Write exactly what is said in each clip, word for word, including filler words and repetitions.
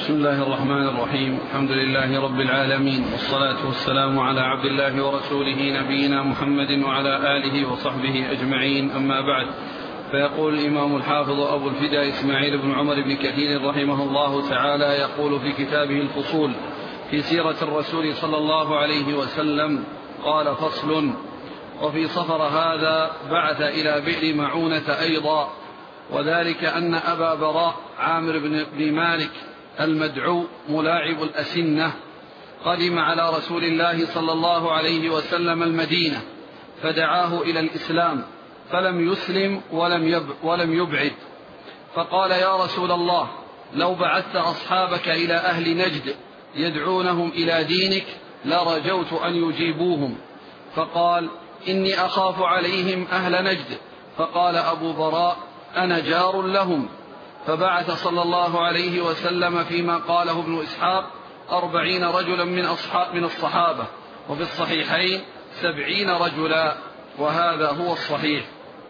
بسم الله الرحمن الرحيم. الحمد لله رب العالمين، والصلاة والسلام على عبد الله ورسوله نبينا محمد وعلى آله وصحبه أجمعين، أما بعد. فيقول الإمام الحافظ أبو الفداء إسماعيل بن عمر بن كثير رحمه الله تعالى، يقول في كتابه الفصول في سيرة الرسول صلى الله عليه وسلم، قال: فصل: وفي صفر هذا بعث إلى بئر معونة أيضا، وذلك أن أبا براء عامر بن مالك المدعو ملاعب الأسنة قدم على رسول الله صلى الله عليه وسلم المدينة، فدعاه إلى الإسلام، فلم يسلم ولم يبعد، فقال: يا رسول الله، لو بعثت أصحابك إلى أهل نجد يدعونهم إلى دينك لرجوت أن يجيبوهم. فقال: إني أخاف عليهم أهل نجد. فقال أبو براء: أنا جار لهم. فبعث صلى الله عليه وسلم فيما قاله ابن إسحاق أربعين رجلا من, أصحاب من الصحابة، وفي الصحيحين سبعين رجلا، وهذا هو الصحيح.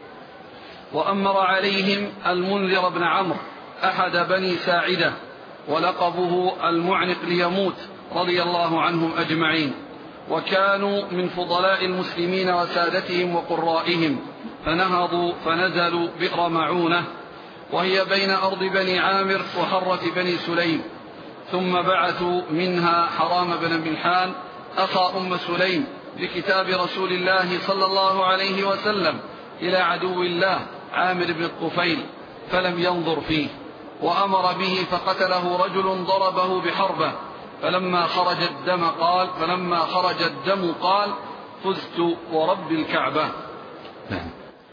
وأمر عليهم المنذر بن عمرو أحد بني ساعدة، ولقبه المعنق ليموت، رضي الله عنهم أجمعين، وكانوا من فضلاء المسلمين وسادتهم وقرائهم، فنهضوا فنزلوا بئر معونة، وهي بين أرض بني عامر وحرة بني سليم، ثم بعثوا منها حرام بن ملحان أخا أم سليم بكتاب رسول الله صلى الله عليه وسلم إلى عدو الله عامر بن الطفيل، فلم ينظر فيه، وأمر به فقتله رجل ضربه بحربة، فلما خرج الدم قال فلما خرج الدم قال: فزت ورب الكعبة. نعم.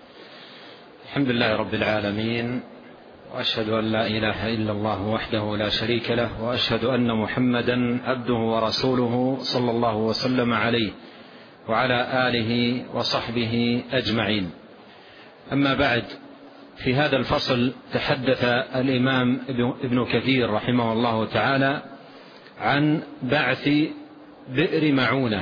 الحمد لله رب العالمين، وأشهد أن لا إله إلا الله وحده لا شريك له، وأشهد أن محمدا عبده ورسوله صلى الله وسلم عليه وعلى آله وصحبه أجمعين. أما بعد، في هذا الفصل تحدث الإمام ابن كثير رحمه الله تعالى عن بعث بئر معونة.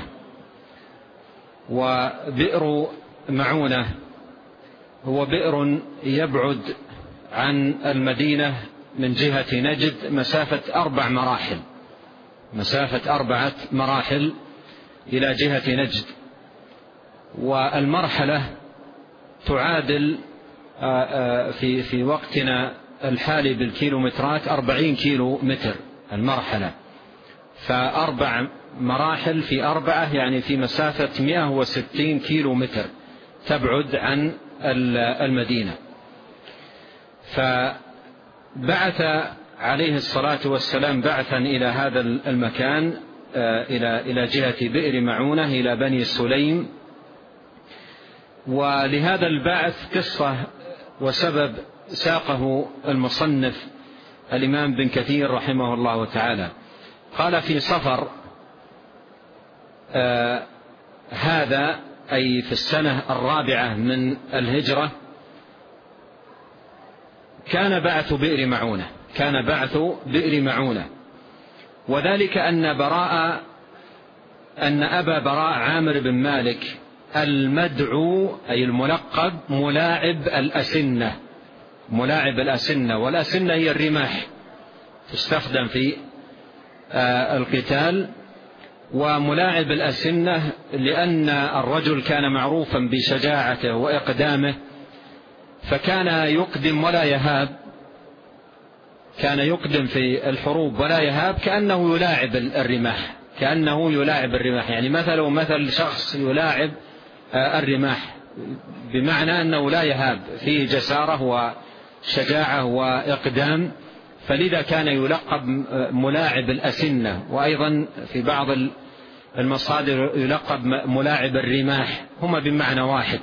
وبئر معونة هو بئر يبعد عن المدينة من جهة نجد مسافة أربع مراحل مسافة أربعة مراحل إلى جهة نجد، والمرحلة تعادل في في وقتنا الحالي بالكيلومترات أربعين كيلو متر المرحلة، فأربع مراحل في أربعة يعني في مسافة مئة وستين كيلو متر تبعد عن المدينة. فبعث عليه الصلاة والسلام بعثا إلى هذا المكان، إلى إلى جهة بئر معونة إلى بني سليم. ولهذا البعث قصة وسبب ساقه المصنف الإمام بن كثير رحمه الله تعالى. قال: في صفر آه هذا أي في السنة الرابعة من الهجرة كان بعث بئر معونة كان بعث بئر معونة وذلك أن براء أن أبا براء عامر بن مالك المدعو أي الملقب ملاعب الأسنة ملاعب الأسنة والأسنة هي الرماح، تستخدم في آه القتال. وملاعب الأسنة لأن الرجل كان معروفا بشجاعته وإقدامه، فكان يقدم ولا يهاب كان يقدم في الحروب ولا يهاب، كأنه يلاعب الرماح كأنه يلاعب الرماح يعني مثله مثل شخص يلاعب الرماح، بمعنى أنه لا يهاب، فيه جسارة وشجاعة وإقدام، فلذا كان يلقب ملاعب الأسنة. وأيضا في بعض المصادر يلقب ملاعب الرماح، هما بمعنى واحد.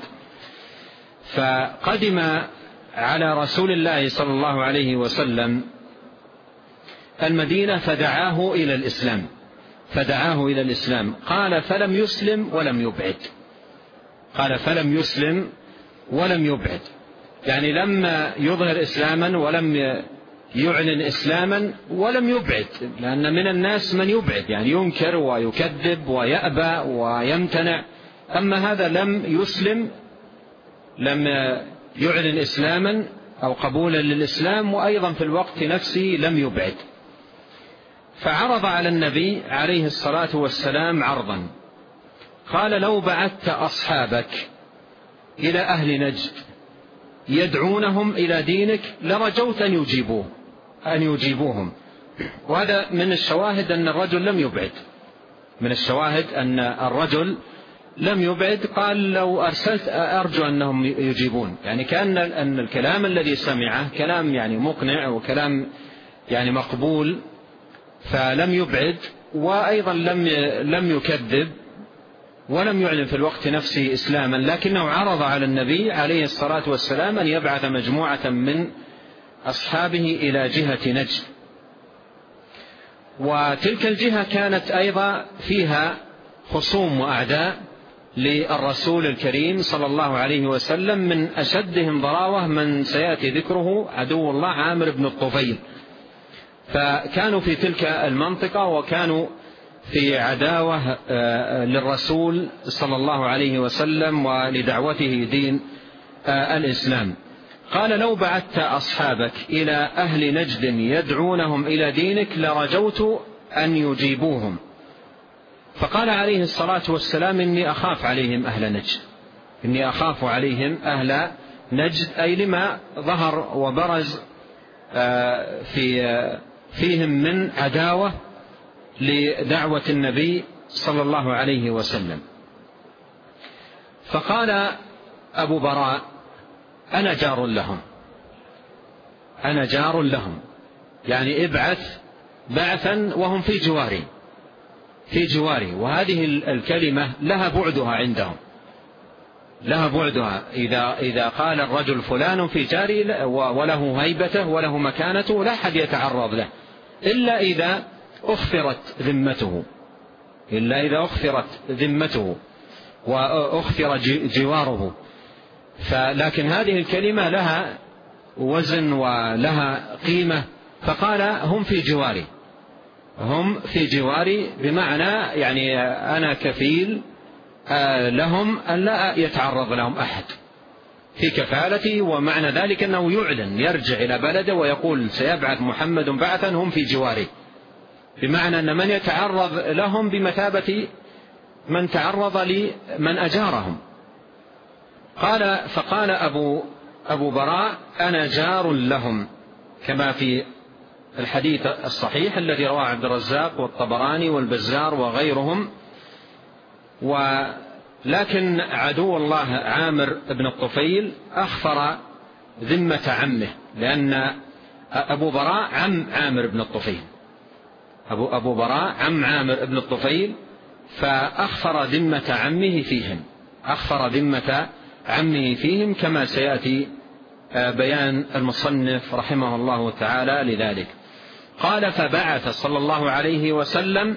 فقدم على رسول الله صلى الله عليه وسلم المدينة فدعاه إلى الإسلام فدعاه إلى الإسلام قال: فلم يسلم ولم يبعد قال فلم يسلم ولم يبعد يعني لما يظهر إسلاما ولم يعلن إسلاما ولم يبعد، لأن من الناس من يبعد يعني ينكر ويكذب ويأبى ويمتنع، أما هذا لم يسلم، لم يعلن إسلاما أو قبولا للإسلام، وأيضا في الوقت نفسه لم يبعد. فعرض على النبي عليه الصلاة والسلام عرضا، قال: لو بعثت أصحابك إلى أهل نجد يدعونهم إلى دينك لرجوت أن يجيبوه أن يجيبوهم. وهذا من الشواهد أن الرجل لم يبعد، من الشواهد أن الرجل لم يبعد. قال: لو أرسلت أرجو أنهم يجيبون، يعني كأن أن الكلام الذي سمعه كلام يعني مقنع وكلام يعني مقبول، فلم يبعد، وأيضا لم لم يكذب ولم يعلن في الوقت نفسه إسلاما، لكنه عرض على النبي عليه الصلاة والسلام أن يبعث مجموعة من أصحابه إلى جهة نجد. وتلك الجهة كانت أيضا فيها خصوم وأعداء للرسول الكريم صلى الله عليه وسلم، من أشدهم ضراوة من سيأتي ذكره عدو الله عامر بن الطفيل. فكانوا في تلك المنطقة وكانوا في عداوة للرسول صلى الله عليه وسلم ولدعوته دين الإسلام. قال: لو بعثت أصحابك إلى أهل نجد يدعونهم إلى دينك لرجوت أن يجيبوهم. فقال عليه الصلاة والسلام: إني أخاف عليهم أهل نجد، إني أخاف عليهم أهل نجد، أي لما ظهر وبرز في فيهم من عداوة لدعوة النبي صلى الله عليه وسلم. فقال أبو براء: أنا جار لهم، أنا جار لهم، يعني ابعث بعثا وهم في جواري، في جواري. وهذه الكلمة لها بعدها عندهم، لها بعدها. إذا, إذا قال الرجل فلان في جاري وله هيبته وله مكانته لا أحد يتعرض له إلا إذا أخفرت ذمته، إلا إذا أخفرت ذمته وأخفر جواره. فلكن هذه الكلمة لها وزن ولها قيمة. فقال: هم في جواري، هم في جواري، بمعنى يعني أنا كفيل لهم أن لا يتعرض لهم أحد في كفالتي. ومعنى ذلك أنه يعلن، يرجع إلى بلده ويقول: سيبعث محمد بعثا هم في جواري، بمعنى أن من يتعرض لهم بمثابة من تعرض لمن أجارهم. قال: فقال أبو, أبو براء: أنا جار لهم، كما في الحديث الصحيح الذي رواه عبد الرزاق والطبراني والبزار وغيرهم. ولكن عدو الله عامر بن الطفيل أخفر ذمة عمه، لأن أبو براء عم عامر بن الطفيل، أبو, أبو براء عم عامر بن الطفيل، فأخفر ذمة عمه فيهم، أخفر ذمة عمه فيهم، كما سيأتي بيان المصنف رحمه الله تعالى لذلك. قال: فبعث صلى الله عليه وسلم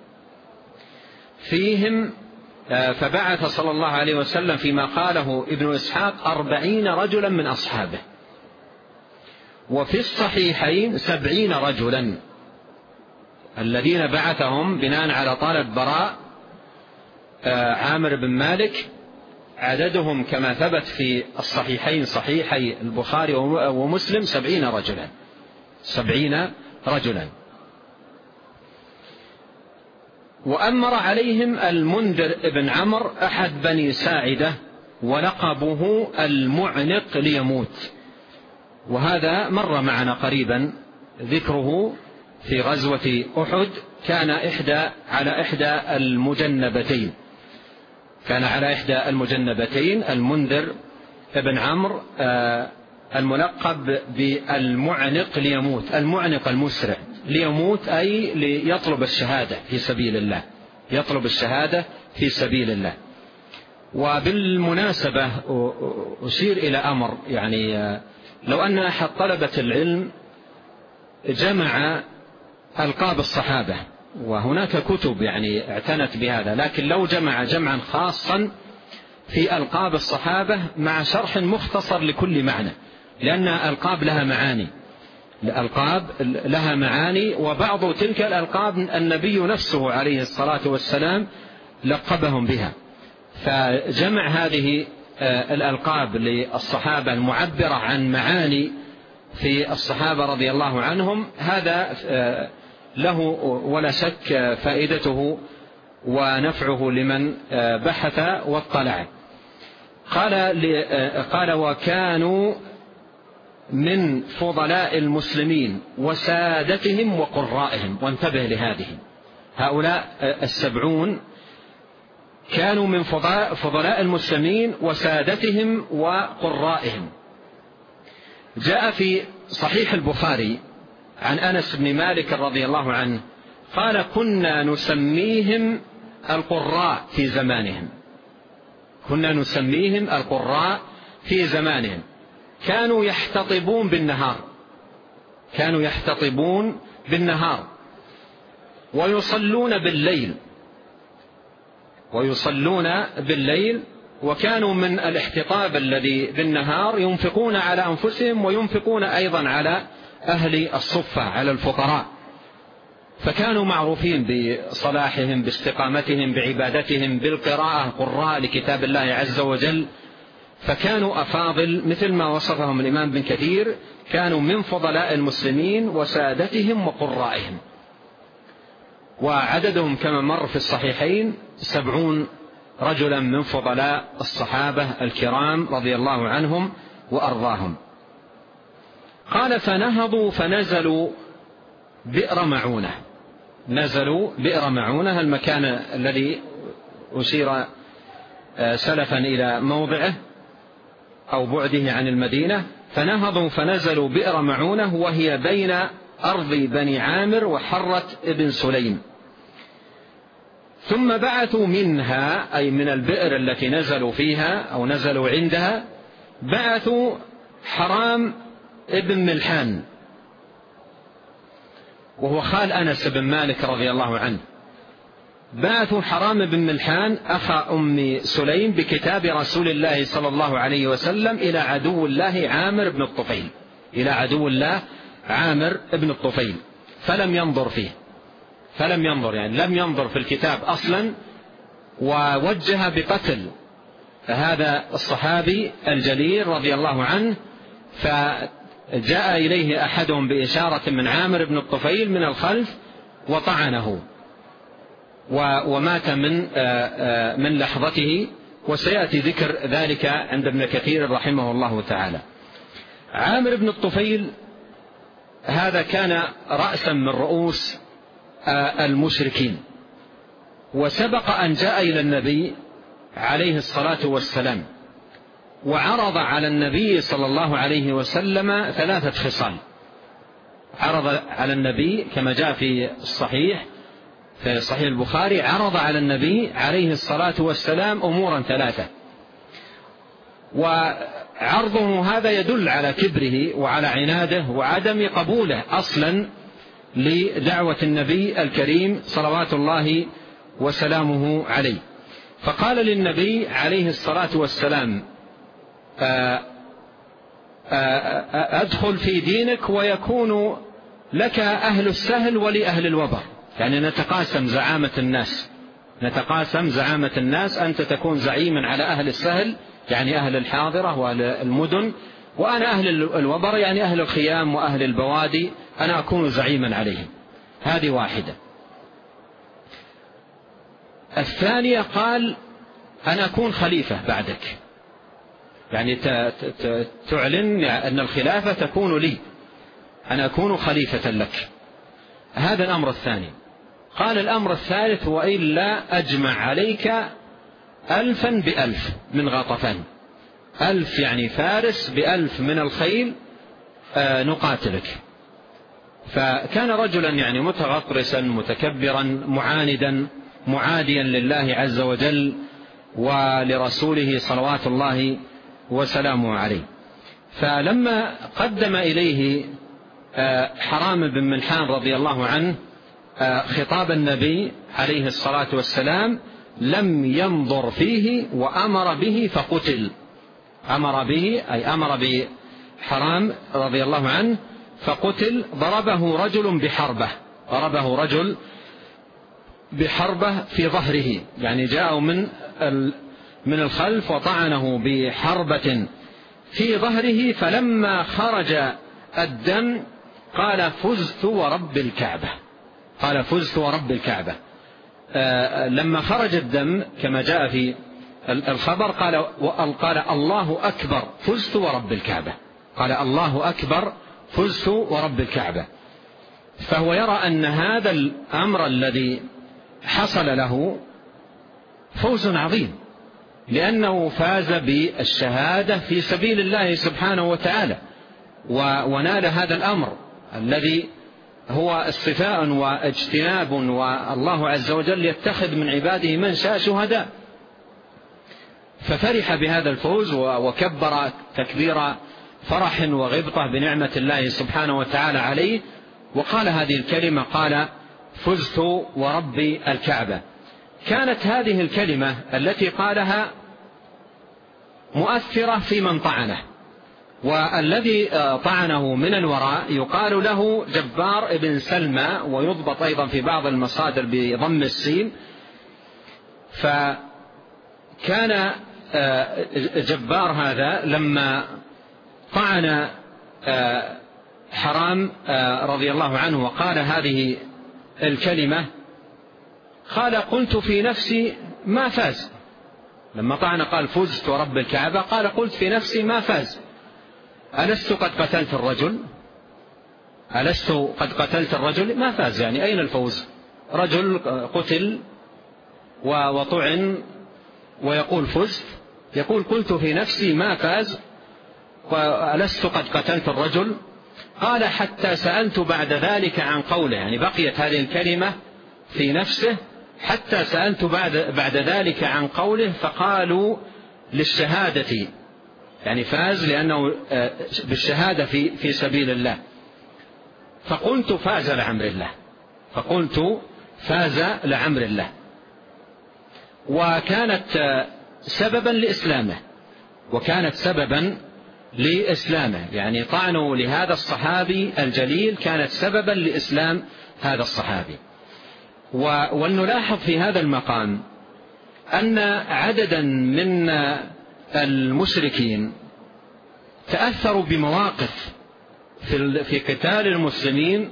فيهم فبعث صلى الله عليه وسلم فيما قاله ابن إسحاق أربعين رجلا من أصحابه، وفي الصحيحين سبعين رجلا، الذين بعثهم بناء على طلب براء عامر بن مالك عددهم كما ثبت في الصحيحين صحيحي البخاري ومسلم سبعين رجلا، سبعين رجلا. وأمر عليهم المنذر ابن عمرو أحد بني ساعدة ولقبه المعنق ليموت، وهذا مر معنا قريبا ذكره في غزوة أحد. كان إحدى على إحدى المجنبتين، كان على إحدى المجنبتين المنذر ابن عمرو الملقب بالمعنق ليموت، المعنق المسرع، ليموت أي ليطلب الشهادة في سبيل الله، يطلب الشهادة في سبيل الله. وبالمناسبة أشير إلى أمر، يعني لو أن أحد طلبة العلم جمع ألقاب الصحابة، وهناك كتب يعني اعتنت بهذا، لكن لو جمع جمعا خاصا في ألقاب الصحابة مع شرح مختصر لكل معنى، لأن الألقاب لها معاني، الألقاب لها معاني، وبعض تلك الألقاب النبي نفسه عليه الصلاة والسلام لقبهم بها. فجمع هذه الألقاب للصحابة المعبرة عن معاني في الصحابة رضي الله عنهم، هذا له ولا شك فائدته ونفعه لمن بحث واطلع. قال قال وكانوا من فضلاء المسلمين وسادتهم وقرائهم. وانتبه لهذه، هؤلاء السبعون كانوا من فضلاء المسلمين وسادتهم وقرائهم. جاء في صحيح البخاري عن أنس بن مالك رضي الله عنه قال كنا نسميهم القراء في زمانهم، كنا نسميهم القراء في زمانهم. كانوا يحتطبون بالنهار، كانوا يحتطبون بالنهار ويصلون بالليل، ويصلون بالليل وكانوا من الاحتطاب الذي بالنهار ينفقون على أنفسهم وينفقون أيضا على أهل الصفة، على الفقراء. فكانوا معروفين بصلاحهم، باستقامتهم، بعبادتهم، بالقراءة، قراء لكتاب الله عز وجل. فكانوا أفاضل مثل ما وصفهم الإمام بن كثير، كانوا من فضلاء المسلمين وسادتهم وقرائهم. وعددهم كما مر في الصحيحين سبعون رجلا من فضلاء الصحابة الكرام رضي الله عنهم وأرضاهم. قال فنهضوا فنزلوا بئر معونة، نزلوا بئر معونة المكان الذي أشير سلفا إلى موضعه أو بعده عن المدينة. فنهضوا فنزلوا بئر معونة وهي بين أرض بني عامر وحرة ابن سليم. ثم بعثوا منها، أي من البئر التي نزلوا فيها أو نزلوا عندها، بعثوا حرام ابن ملحان وهو خال أنس بن مالك رضي الله عنه. بعثوا حرام بن ملحان أخا أم سليم بكتاب رسول الله صلى الله عليه وسلم إلى عدو الله عامر بن الطفيل، إلى عدو الله عامر بن الطفيل. فلم ينظر فيه، فلم ينظر يعني لم ينظر في الكتاب أصلا، ووجه بقتل هذا الصحابي الجليل رضي الله عنه. فجاء إليه أحدهم بإشارة من عامر بن الطفيل من الخلف وطعنه ومات من من لحظته، وسيأتي ذكر ذلك عند ابن كثير رحمه الله تعالى. عامر بن الطفيل هذا كان رأسا من رؤوس المشركين، وسبق أن جاء إلى النبي عليه الصلاة والسلام وعرض على النبي صلى الله عليه وسلم ثلاثة خصال. عرض على النبي كما جاء في الصحيح في صحيح البخاري، عرض على النبي عليه الصلاة والسلام أمورا ثلاثة، وعرضه هذا يدل على كبره وعلى عناده وعدم قبوله أصلا لدعوة النبي الكريم صلوات الله وسلامه عليه. فقال للنبي عليه الصلاة والسلام أدخل في دينك ويكون لك أهل السهل ولأهل الوبر، يعني نتقاسم زعامة الناس، نتقاسم زعامة الناس، أنت تكون زعيما على أهل السهل يعني أهل الحاضرة وأهل المدن، وأنا أهل الوبر يعني أهل الخيام وأهل البوادي أنا أكون زعيما عليهم. هذه واحدة. الثانية قال أنا أكون خليفة بعدك، يعني تعلن أن الخلافة تكون لي، أنا أكون خليفة لك. هذا الأمر الثاني. قال الأمر الثالث وإلا أجمع عليك ألفا بألف من غطفان، ألف يعني فارس بألف من الخيل نقاتلك. فكان رجلا يعني متغطرسا متكبرا معاندا معاديا لله عز وجل ولرسوله صلوات الله وسلامه عليه. فلما قدم إليه حرام بن ملحان رضي الله عنه خطاب النبي عليه الصلاة والسلام لم ينظر فيه وأمر به فقتل. أمر به أي أمر بحرام رضي الله عنه فقتل. ضربه رجل بحربة، ضربه رجل بحربة في ظهره، يعني جاءوا من من الخلف وطعنه بحربة في ظهره. فلما خرج الدم قال فزت ورب الكعبة، قال فزت ورب الكعبة. لما خرج الدم كما جاء في الخبر قال قال الله أكبر فزت ورب الكعبة، قال الله أكبر فزت ورب الكعبة. فهو يرى أن هذا الأمر الذي حصل له فوز عظيم، لأنه فاز بالشهادة في سبيل الله سبحانه وتعالى، ونال هذا الأمر الذي هو اصطفاء واجتناب، والله عز وجل يتخذ من عباده من شاء شهداء. ففرح بهذا الفوز وكبر تكبير فرح وغبطة بنعمة الله سبحانه وتعالى عليه، وقال هذه الكلمة، قال فزت ورب الكعبة. كانت هذه الكلمة التي قالها مؤثرة في من طعنه، والذي طعنه من الوراء يقال له جبار ابن سلمى، ويضبط أيضا في بعض المصادر بضم السين. فكان جبار هذا لما طعن حرام رضي الله عنه وقال هذه الكلمة، قال قلت في نفسي ما فاز. لما طعن قال فزت ورب الكعبة، قال قلت في نفسي ما فاز، ألست قد قتلت الرجل؟ ألست قد قتلت الرجل؟ ما فاز، يعني أين الفوز؟ رجل قتل وطعن ويقول فزت، يقول قلت في نفسي ما فاز، ألست قد قتلت الرجل؟ قال حتى سألت بعد ذلك عن قوله، يعني بقيت هذه الكلمة في نفسه حتى سألت بعد, بعد ذلك عن قوله، فقالوا للشهادة، يعني فاز لأنه بالشهادة في, في سبيل الله. فقلت فاز لعمر الله، فقلت فاز لعمر الله. وكانت سببا لإسلامه، وكانت سببا لإسلامه، يعني طعنوا لهذا الصحابي الجليل كانت سببا لإسلام هذا الصحابي. ونلاحظ في هذا المقام أن عددا من المشركين تأثروا بمواقف في قتال المسلمين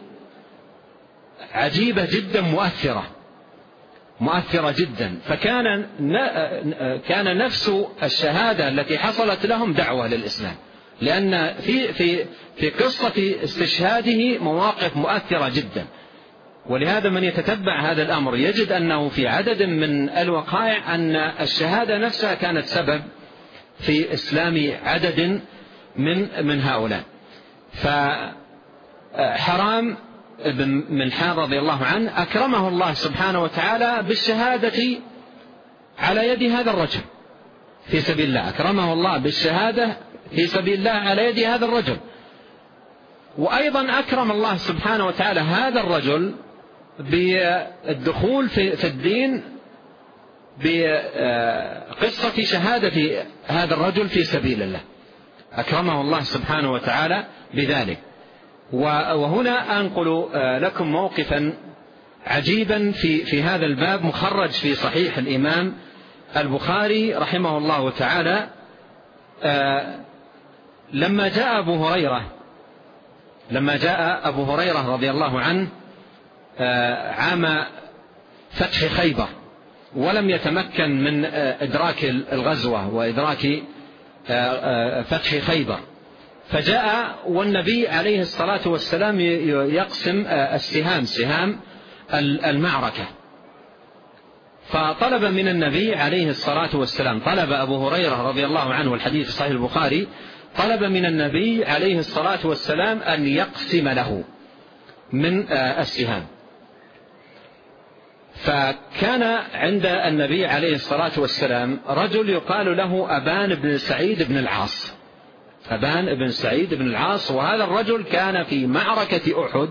عجيبة جدا، مؤثرة مؤثرة جدا. فكان كان نفس الشهادة التي حصلت لهم دعوة للإسلام، لأن في في في قصة استشهاده مواقف مؤثرة جدا. ولهذا من يتتبع هذا الأمر يجد أنه في عدد من الوقائع أن الشهادة نفسها كانت سبب في إسلام عدد من من هؤلاء. فحرام بن ملحان رضي الله عنه أكرمه الله سبحانه وتعالى بالشهادة على يد هذا الرجل في سبيل الله، أكرمه الله بالشهادة في سبيل الله على يد هذا الرجل. وأيضا أكرم الله سبحانه وتعالى هذا الرجل بالدخول في الدين بقصة شهادة هذا الرجل في سبيل الله، أكرمه الله سبحانه وتعالى بذلك. وهنا أنقل لكم موقفا عجيبا في في هذا الباب، مخرج في صحيح الإمام البخاري رحمه الله تعالى. لما جاء أبو هريرة لما جاء أبو هريرة رضي الله عنه عام فتح خيبر، ولم يتمكن من إدراك الغزوة وإدراك فتح خيبر، فجاء والنبي عليه الصلاة والسلام يقسم السهام، سهام المعركة. فطلب من النبي عليه الصلاة والسلام، طلب أبو هريرة رضي الله عنه، والحديث في صحيح البخاري، طلب من النبي عليه الصلاة والسلام أن يقسم له من السهام. فكان عند النبي عليه الصلاة والسلام رجل يقال له أبان بن سعيد بن العاص، أبان بن سعيد بن العاص. وهذا الرجل كان في معركة أحد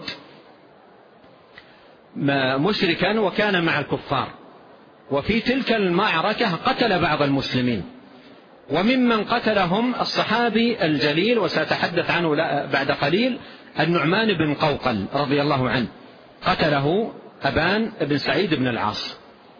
مشركا وكان مع الكفار، وفي تلك المعركة قتل بعض المسلمين، وممن قتلهم الصحابي الجليل وسأتحدث عنه بعد قليل النعمان بن قوقل رضي الله عنه، قتله أبان بن سعيد بن العاص.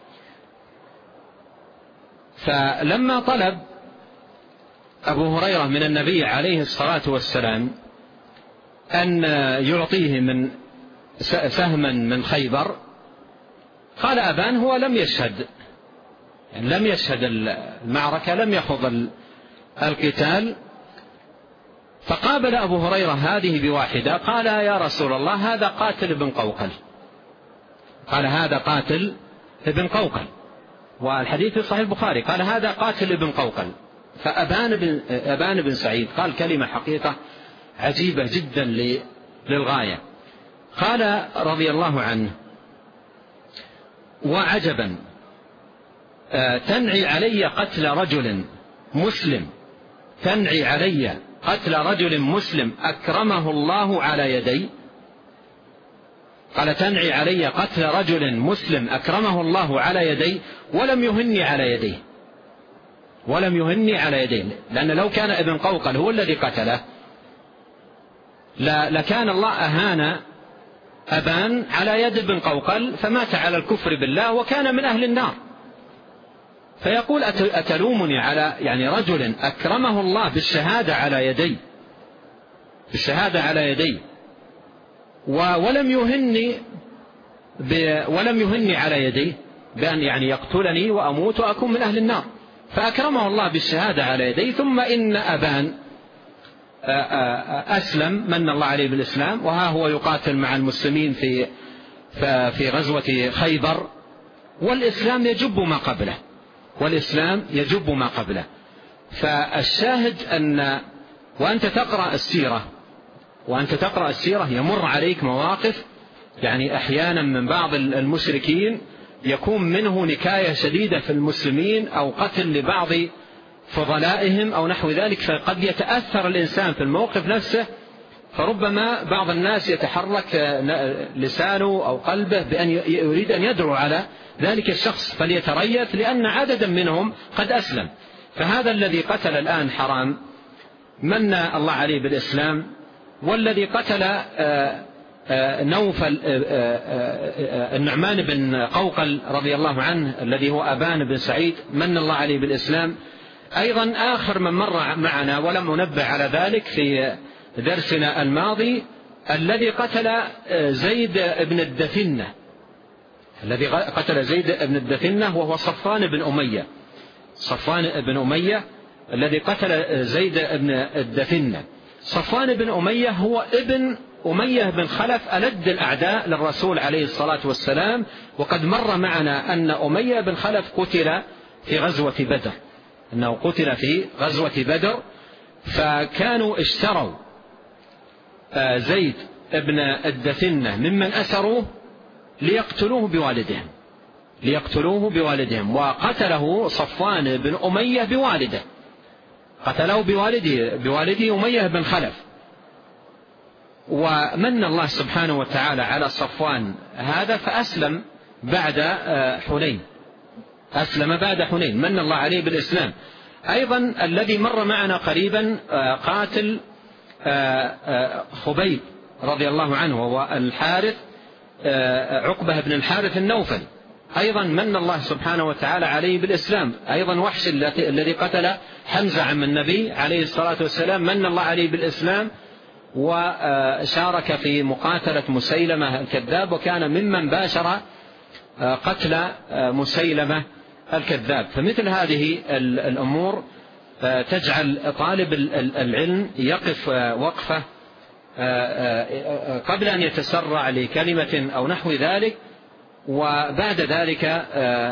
فلما طلب أبو هريرة من النبي عليه الصلاة والسلام أن يعطيه من سهما من خيبر. قال أبان هو لم يشهد، يعني لم يشهد المعركة، لم يخوض القتال. فقابل أبو هريرة هذه بواحدة، قال يا رسول الله هذا قاتل ابن قوقل، قال هذا قاتل ابن قوقل، والحديث في صحيح البخاري، قال هذا قاتل ابن قوقل. فأبان بن, أبان بن سعيد قال كلمة حقيقة عجيبة جدا للغاية، قال رضي الله عنه وعجبا تنعي علي قتل رجل مسلم، تنعي علي قتل رجل مسلم أكرمه الله على يدي، قال تنعي علي قتل رجل مسلم أكرمه الله على يدي ولم يهني على يديه، ولم يهني على يديه، لأن لو كان ابن قوقل هو الذي قتله لكان الله أهان أبان على يد ابن قوقل فمات على الكفر بالله وكان من أهل النار. فيقول أتلومني على يعني رجل أكرمه الله بالشهادة على يدي، بالشهادة على يدي ولم يهني ولم يهني على يدي بأن يعني يقتلني وأموت وأكون من أهل النار. فأكرمه الله بالشهادة على يدي، ثم إن أبان أسلم من الله عليه بالإسلام، وها هو يقاتل مع المسلمين في في غزوة خيبر، والإسلام يجب ما قبله، والإسلام يجب ما قبله. فالشاهد أن وأنت تقرأ السيرة وأنت تقرأ السيرة يمر عليك مواقف يعني أحيانا من بعض المشركين يكون منه نكاية شديدة في المسلمين أو قتل لبعض فضلائهم أو نحو ذلك، فقد يتأثر الإنسان في الموقف نفسه، فربما بعض الناس يتحرك لسانه أو قلبه بأن يريد أن يدعو على ذلك الشخص فليتريث لأن عددا منهم قد أسلم. فهذا الذي قتل الآن حرام من الله عليه بالإسلام، والذي قتل نوفل النعمان بن قوقل رضي الله عنه الذي هو أبان بن سعيد من الله عليه بالإسلام. أيضا آخر من مر معنا ولم ننبه على ذلك في درسنا الماضي الذي قتل زيد بن الدثنة، الذي قتل زيد بن الدثنة وهو صفوان بن أمية، صفوان بن أمية الذي قتل زيد بن الدثنة. صفوان بن أمية هو ابن أمية بن خلف ألد الأعداء للرسول عليه الصلاة والسلام، وقد مر معنا أن أمية بن خلف قتل في غزوة بدر، أنه قتل في غزوة بدر، فكانوا اشتروا زيد بن الدثنة ممن أسروه ليقتلوه بوالدهم، ليقتلوه بوالدهم، وقتله صفوان بن أمية بوالده، قتله بوالده بوالده أمية بن خلف. ومن الله سبحانه وتعالى على صفوان هذا فأسلم بعد حنين، أسلم بعد حنين، من الله عليه بالإسلام. أيضا الذي مر معنا قريبا قاتل خبيب رضي الله عنه وهو الحارث عقبة بن الحارث النوفل، أيضا من الله سبحانه وتعالى عليه بالإسلام. أيضا وحش الذي قتل حمزة عم النبي عليه الصلاة والسلام من الله عليه بالإسلام، وشارك في مقاتلة مسيلمة الكذاب، وكان ممن باشر قتل مسيلمة الكذاب. فمثل هذه الأمور تجعل طالب العلم يقف وقفة قبل أن يتسرع لكلمة أو نحو ذلك، وبعد ذلك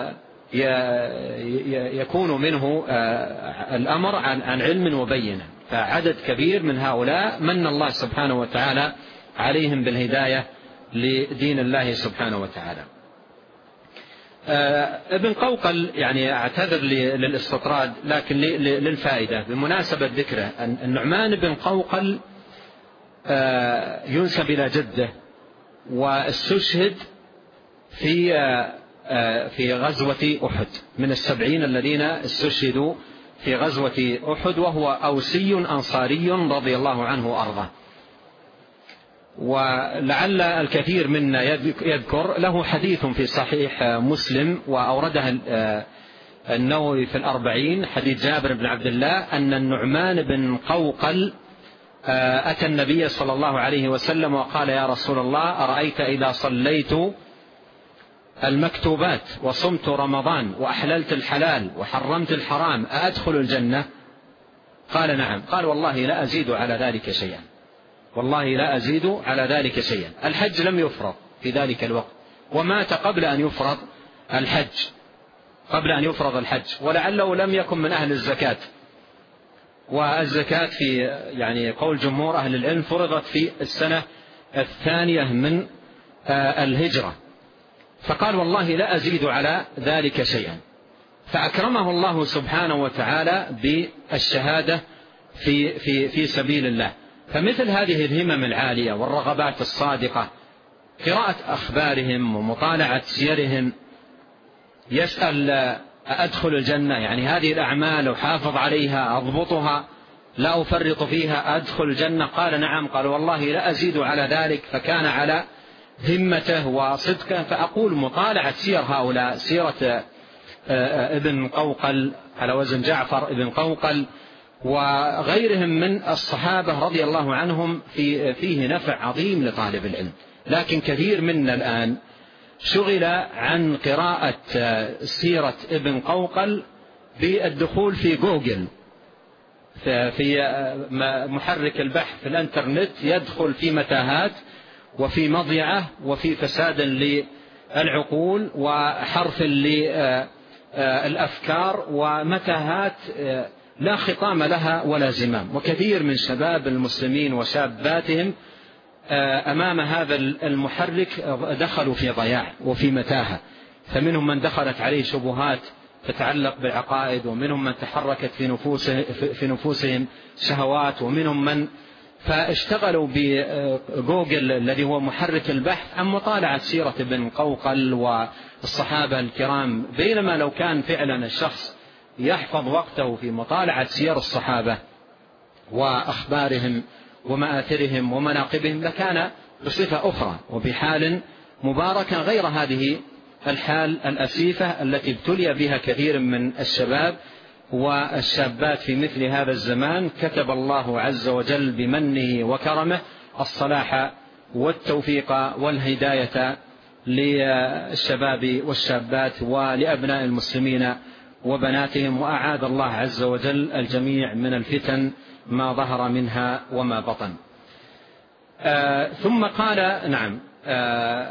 يكون منه الأمر عن علم وبينة. فعدد كبير من هؤلاء من الله سبحانه وتعالى عليهم بالهداية لدين الله سبحانه وتعالى. ابن قوقل يعني أعتذر للاستطراد لكن للفائدة بمناسبة ذكره، النعمان بن قوقل ينسب إلى جده، واستشهد في في غزوة أحد، من السبعين الذين استشهدوا في غزوة أحد، وهو أوسي أنصاري رضي الله عنه وأرضاه. ولعل الكثير منا يذكر له حديث في صحيح مسلم وأوردها النووي في الأربعين، حديث جابر بن عبد الله أن النعمان بن قوقل أتى النبي صلى الله عليه وسلم وقال: يا رسول الله، أرأيت إذا صليت المكتوبات وصمت رمضان وأحللت الحلال وحرمت الحرام أأدخل الجنة؟ قال: نعم. قال: والله لا أزيد على ذلك شيئا، والله لا أزيد على ذلك شيئا. الحج لم يفرض في ذلك الوقت، ومات قبل أن يفرض الحج، قبل أن يفرض الحج، ولعله لم يكن من أهل الزكاة، والزكاة في يعني قول جمهور أهل العلم فرضت في السنة الثانية من الهجرة. فقال: والله لا أزيد على ذلك شيئا. فأكرمه الله سبحانه وتعالى بالشهادة في, في, في سبيل الله. فمثل هذه الهمم العالية والرغبات الصادقة، قراءة أخبارهم ومطالعة سيرهم، يسأل: أدخل الجنة؟ يعني هذه الأعمال وحافظ عليها أضبطها لا أفرط فيها، أدخل الجنة؟ قال: نعم. قال: والله لا أزيد على ذلك. فكان على همته وصدقه. فأقول مطالعة سير هؤلاء، سيرة ابن قوقل على وزن جعفر ابن قوقل وغيرهم من الصحابة رضي الله عنهم، في فيه نفع عظيم لطالب العلم. لكن كثير منا الآن شغل عن قراءة سيرة ابن قوقل بالدخول في جوجل، في محرك البحث في الانترنت، يدخل في متاهات وفي مضيعة وفي فساد للعقول وحرف للأفكار ومتاهات لا خطام لها ولا زمام. وكثير من شباب المسلمين وشاباتهم أمام هذا المحرك دخلوا في ضياع وفي متاهة. فمنهم من دخلت عليه شبهات تتعلق بالعقائد، ومنهم من تحركت في نفوسهم, في نفوسهم شهوات، ومنهم من فاشتغلوا بجوجل الذي هو محرك البحث عن مطالعة سيرة ابن قوقل والصحابة الكرام، بينما لو كان فعلا الشخص يحفظ وقته في مطالعة سير الصحابة وأخبارهم ومآثرهم ومناقبهم لكان بصفة أخرى وبحال مباركة، غير هذه الحال الأسيفة التي ابتلي بها كثير من الشباب والشابات في مثل هذا الزمان. كتب الله عز وجل بمنه وكرمه الصلاح والتوفيق والهداية للشباب والشابات ولأبناء المسلمين وبناتهم، وأعاد الله عز وجل الجميع من الفتن ما ظهر منها وما بطن. آه ثم قال: نعم، آه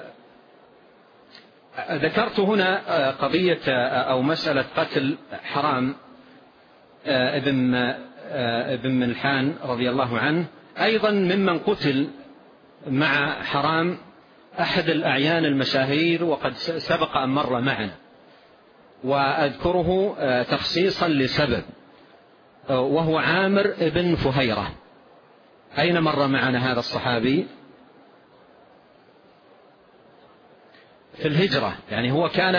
ذكرت هنا قضية أو مسألة قتل حرام آه ابن آه ابن ملحان رضي الله عنه، أيضا ممن قتل مع حرام أحد الأعيان المشاهير، وقد سبق أن مر معنا، وأذكره آه تخصيصا لسبب، وهو عامر ابن فهيرة. أين مر معنا هذا الصحابي؟ في الهجرة، يعني هو كان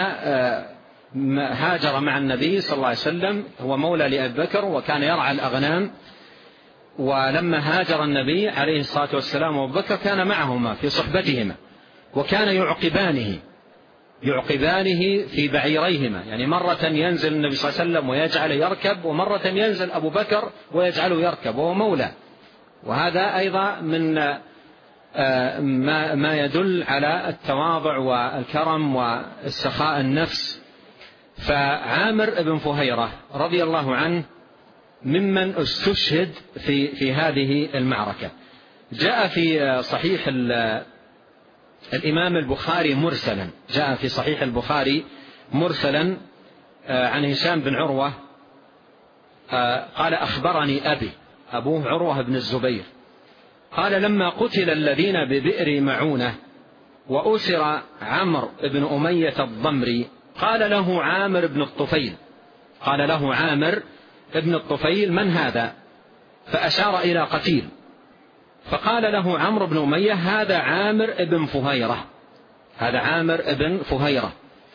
هاجر مع النبي صلى الله عليه وسلم، هو مولى لأبي بكر وكان يرعى الأغنام، ولما هاجر النبي عليه الصلاة والسلام وأبو بكر كان معهما في صحبتهما، وكان يعقبانه يعقبانه في بعيريهما، يعني مرة ينزل النبي صلى الله عليه وسلم ويجعل يركب، ومرة ينزل أبو بكر ويجعله يركب، وهو مولى. وهذا أيضا من ما يدل على التواضع والكرم والسخاء النفس. فعامر بن فهيرة رضي الله عنه ممن استشهد في في هذه المعركة. جاء في صحيح الإمام البخاري مرسلا، جاء في صحيح البخاري مرسلا عن هشام بن عروة قال: أخبرني أبي، أبوه عروة بن الزبير، قال: لما قتل الذين ببئر معونة وأسر عمرو بن أمية الضمري، قال له عامر بن الطفيل قال له عامر بن الطفيل: من هذا؟ فأشار إلى قتيل، فقال له عمرو بن أمية: هذا عامر بن فهيرة، هذا عامر بن فهيرة.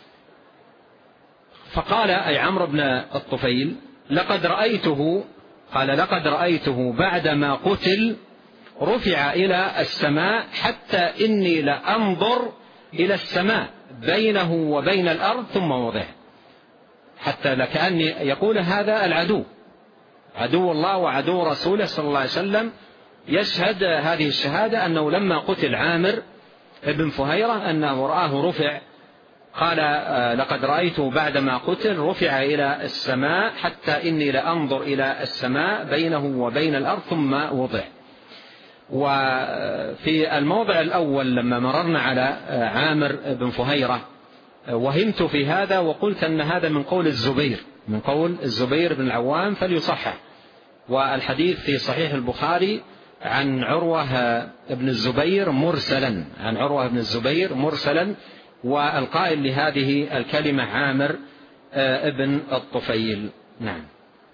فقال أي عمرو بن الطفيل: لقد رأيته، قال: لقد رأيته بعدما قتل رفع إلى السماء حتى إني لأنظر إلى السماء بينه وبين الأرض ثم وضع، حتى لكأني يقول هذا العدو، عدو الله وعدو رسوله صلى الله عليه وسلم، يشهد هذه الشهادة أنه لما قتل عامر بن فهيرة أنه رآه رفع، قال لقد رأيته بعدما قتل رفع إلى السماء حتى إني لأنظر إلى السماء بينه وبين الأرض ثم وضع. وفي الموضع الأول لما مررنا على عامر بن فهيرة وهمت في هذا وقلت أن هذا من قول الزبير من قول الزبير بن العوام فليصحح، والحديث في صحيح البخاري عن عروة بن الزبير مرسلا عن عروة بن الزبير مرسلا والقائل لهذه الكلمة عامر ابن الطفيل. نعم.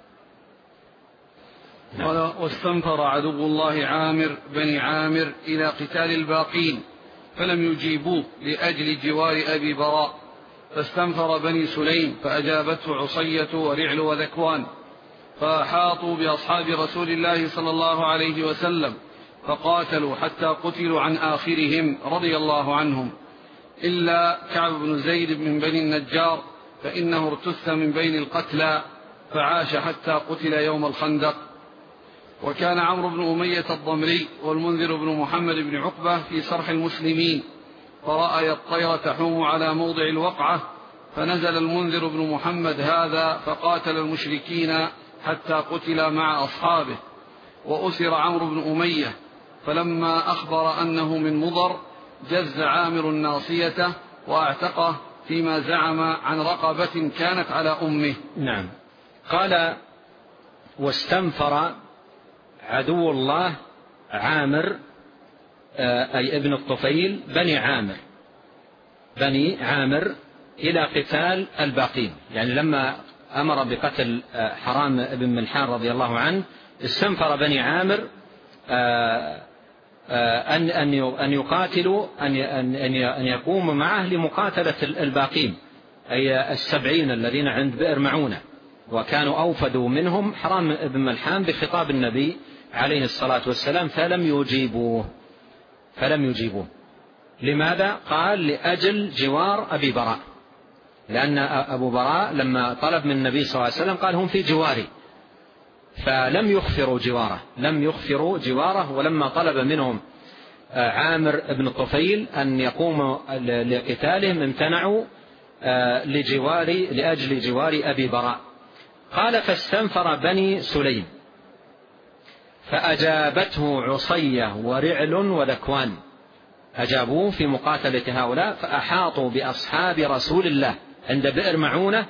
قال واستنفر عدو الله عامر بني عامر إلى قتال الباقين فلم يجيبوه لأجل جوار أبي براء، فاستنفر بني سليم فأجابته عصية ورعل وذكوان، فأحاطوا بأصحاب رسول الله صلى الله عليه وسلم فقاتلوا حتى قتلوا عن آخرهم رضي الله عنهم، إلا كعب بن زيد من بني النجار فإنه ارتث من بين القتلى فعاش حتى قتل يوم الخندق. وكان عمرو بن أمية الضمري والمنذر بن محمد بن عقبة في صرح المسلمين، فرأي الطير تحوم على موضع الوقعة، فنزل المنذر بن محمد هذا فقاتل المشركين حتى قتل مع أصحابه. وأسر عمرو بن أمية، فلما أخبر أنه من مضر جز عامر الناصية وأعتقه فيما زعم عن رقبة كانت على أمه. نعم. قال واستنفر عدو الله عامر أي ابن الطفيل بني عامر بني عامر إلى قتال الباقين، يعني لما أمر بقتل حرام بن ملحان رضي الله عنه استنفر بني عامر أن أن يقاتلوا أن أن يقوموا معه لمقاتلة الباقين أي السبعين الذين عند بئر معونة، وكانوا أوفدوا منهم حرام بن ملحان بخطاب النبي عليه الصلاة والسلام فلم يجيبوه فلم يجيبوه لماذا؟ قال لأجل جوار أبي براء، لأن أبو براء لما طلب من النبي صلى الله عليه وسلم قال هم في جواري، فلم يخفروا جواره لم يخفروا جواره ولما طلب منهم عامر بن الطفيل أن يقوموا لقتالهم امتنعوا لجوار لأجل جوار أبي براء. قال فاستنفر بني سليم فأجابته عصية ورعل وذكوان، أجابوه في مقاتلة هؤلاء، فأحاطوا بأصحاب رسول الله عند بئر معونة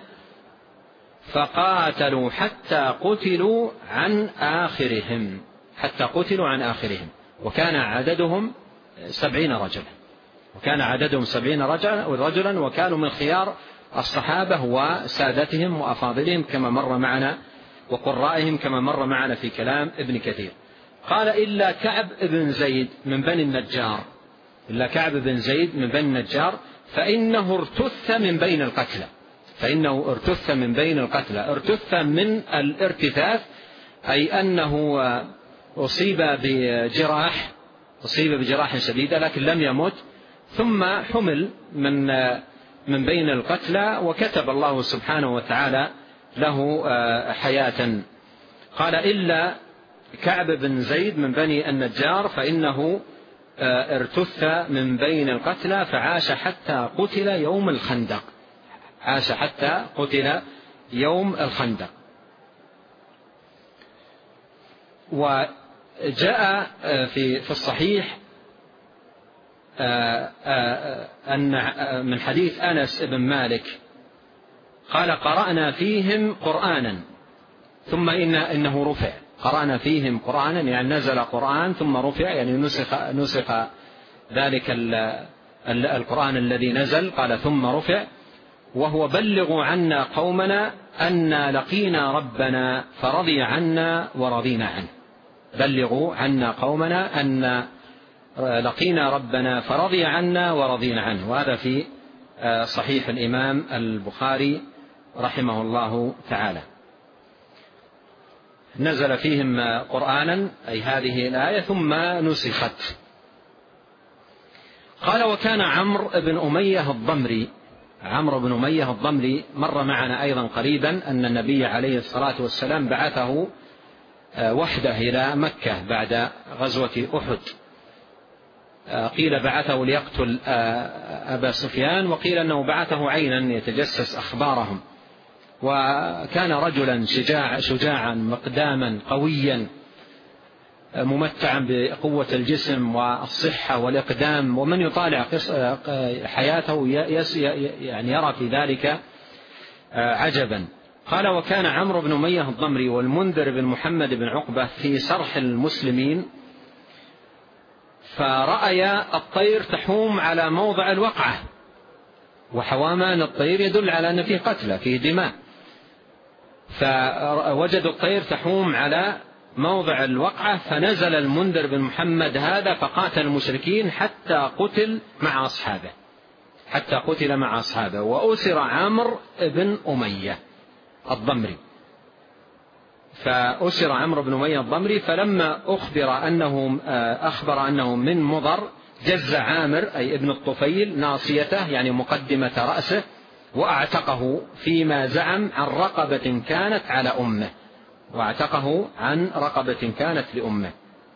فقاتلوا حتى قتلوا عن آخرهم حتى قتلوا عن آخرهم وكان عددهم سبعين رجلا وكان عددهم سبعين رجلا وكانوا من خيار الصحابة وسادتهم وأفاضلهم كما مر معنا وقرائهم كما مر معنا في كلام ابن كثير. قال إلا كعب بن زيد من بني النجار إلا كعب بن زيد من بني النجار فإنه ارتث من بين القتلى فإنه ارتث من بين القتلى ارتث من الارتثاث أي أنه أصيب بجراح أصيب بجراح شديدة لكن لم يمت، ثم حمل من من بين القتلى وكتب الله سبحانه وتعالى له حياة. قال إلا كعب بن زيد من بني النجار فإنه ارتث من بين القتلى فعاش حتى قتل يوم الخندق عاش حتى قتل يوم الخندق. وجاء في في الصحيح أن من حديث أنس بن مالك قال قرأنا فيهم قرآنا ثم إن إنه رفع قرأنا فيهم قرآنا يعني نزل قرآن ثم رفع يعني نسخ نسخ ذلك القرآن الذي نزل قال ثم رفع، وهو بلغوا عنا قومنا أن لقينا ربنا فرضي عنا ورضينا عنه بلغوا عنا قومنا أن لقينا ربنا فرضي عنا ورضينا عنه. وهذا في صحيح الإمام البخاري رحمه الله تعالى. نزل فيهم قرآنا أي هذه الآية ثم نسخت. قال وكان عمرو بن أمية الضمري عمرو بن أمية الضمري مر معنا أيضا قريبا أن النبي عليه الصلاة والسلام بعثه وحده إلى مكة بعد غزوة أحد. قيل بعثه ليقتل أبا سفيان، وقيل أنه بعثه عينا يتجسس أخبارهم، وكان رجلا شجاع شجاعا مقداما قويا ممتعا بقوة الجسم والصحة والإقدام، ومن يطالع حياته يعني يرى في ذلك عجبا. قال: وكان عمرو بن أمية الضمري والمنذر بن محمد بن عقبة في سرح المسلمين، فرأيا الطير تحوم على موضع الوقعة، وحوامان الطير يدل على أن فيه قتلى فيه دماء، فوجدوا الطير تحوم على موضع الوقعة، فنزل المنذر بن محمد هذا فقاتل المشركين حتى قتل مع أصحابه حتى قتل مع أصحابه وأسر عمرو بن أمية الضمري. فأسر عمرو بن أمية الضمري، فلما أخبر أنه أخبر أنه من مضر جز عامر أي ابن الطفيل ناصيته يعني مقدمة رأسه وأعتقه فيما زعم عن رقبة كانت على أمه واعتقه عن رقبة كانت لأمه.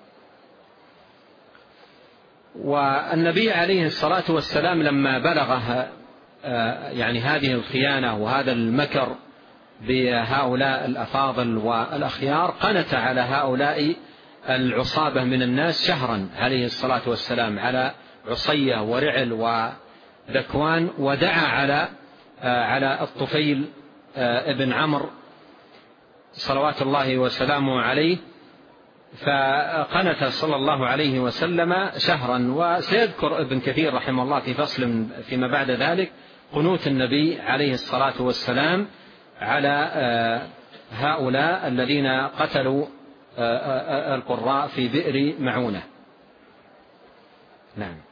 والنبي عليه الصلاة والسلام لما بلغه يعني هذه الخيانة وهذا المكر بهؤلاء الأفاضل والأخيار قنت على هؤلاء العصابة من الناس شهرا عليه الصلاة والسلام، على عصية ورعل وذكوان، ودعا على على الطفيل ابن عمرو صلوات الله وسلامه عليه، فقنت صلى الله عليه وسلم شهرا. وسيذكر ابن كثير رحمه الله في فصل فيما بعد ذلك قنوت النبي عليه الصلاة والسلام على هؤلاء الذين قتلوا القراء في بئر معونة. نعم.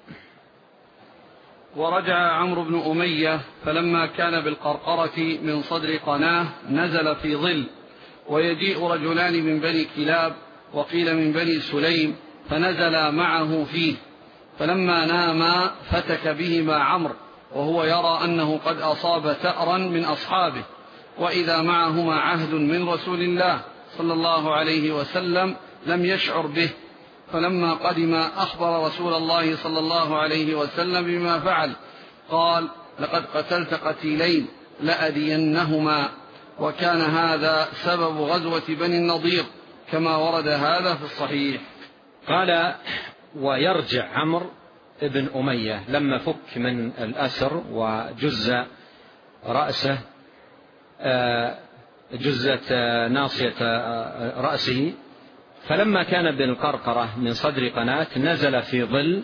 ورجع عمرو بن أمية فلما كان بالقرقرة من صدر قناه نزل في ظل، ويجيء رجلان من بني كلاب وقيل من بني سليم فنزل معه فيه، فلما ناما فتك بهما عمرو وهو يرى أنه قد أصاب ثأرا من أصحابه، وإذا معهما عهد من رسول الله صلى الله عليه وسلم لم يشعر به. فلما قدم أخبر رسول الله صلى الله عليه وسلم بما فعل، قال: لقد قتلت قتيلين لأدينهما. وكان هذا سبب غزوة بني النضير كما ورد هذا في الصحيح. قال: ويرجع عمرو بن أمية لما فك من الأسر وجز رأسه جزت ناصية رأسه، فلما كان بالقرقرة من صدر قناة نزل في ظل،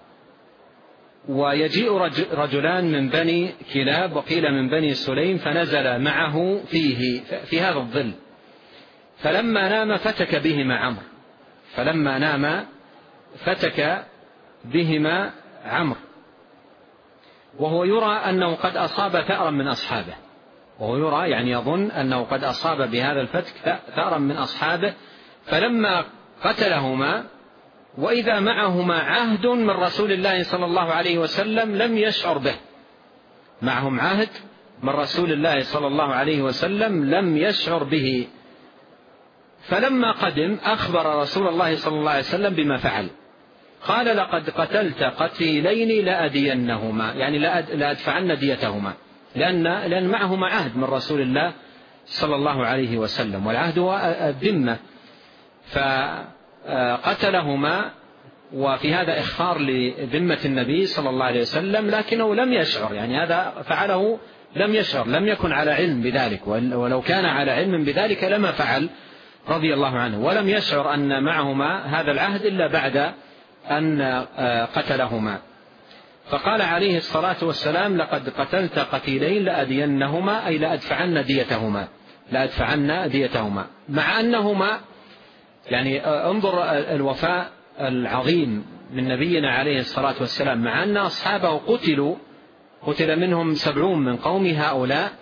ويجيء رجلان من بني كلاب وقيل من بني سليم فنزل معه فيه في هذا الظل، فلما نام فتك بهما عمرو فلما نام فتك بهما عمرو وهو يرى أنه قد أصاب ثأرا من أصحابه وهو يرى يعني يظن أنه قد أصاب بهذا الفتك ثأرا من أصحابه. فلما قتلهما وإذا معهما عهد من رسول الله صلى الله عليه وسلم لم يشعر به، معهم عهد من رسول الله صلى الله عليه وسلم لم يشعر به. فلما قدم أخبر رسول الله صلى الله عليه وسلم بما فعل، قال: لقد قتلت قتيلين لأدينهما، يعني لأدفعن ديتهما، لأن, لأن معهما عهد من رسول الله صلى الله عليه وسلم، والعهد هو الذمة، فقتلهما. وفي هذا إخفار لذمة النبي صلى الله عليه وسلم، لكنه لم يشعر، يعني هذا فعله لم يشعر، لم يكن على علم بذلك، ولو كان على علم بذلك لما فعل رضي الله عنه، ولم يشعر أن معهما هذا العهد إلا بعد أن قتلهما. فقال عليه الصلاة والسلام: لقد قتلت قتيلين لأدينهما، أي لأدفعن ديتهما لأدفعن ديتهما مع أنهما يعني انظر الوفاء العظيم من نبينا عليه الصلاة والسلام، مع أن أصحابه قتلوا قتل منهم سبعون من قوم هؤلاء،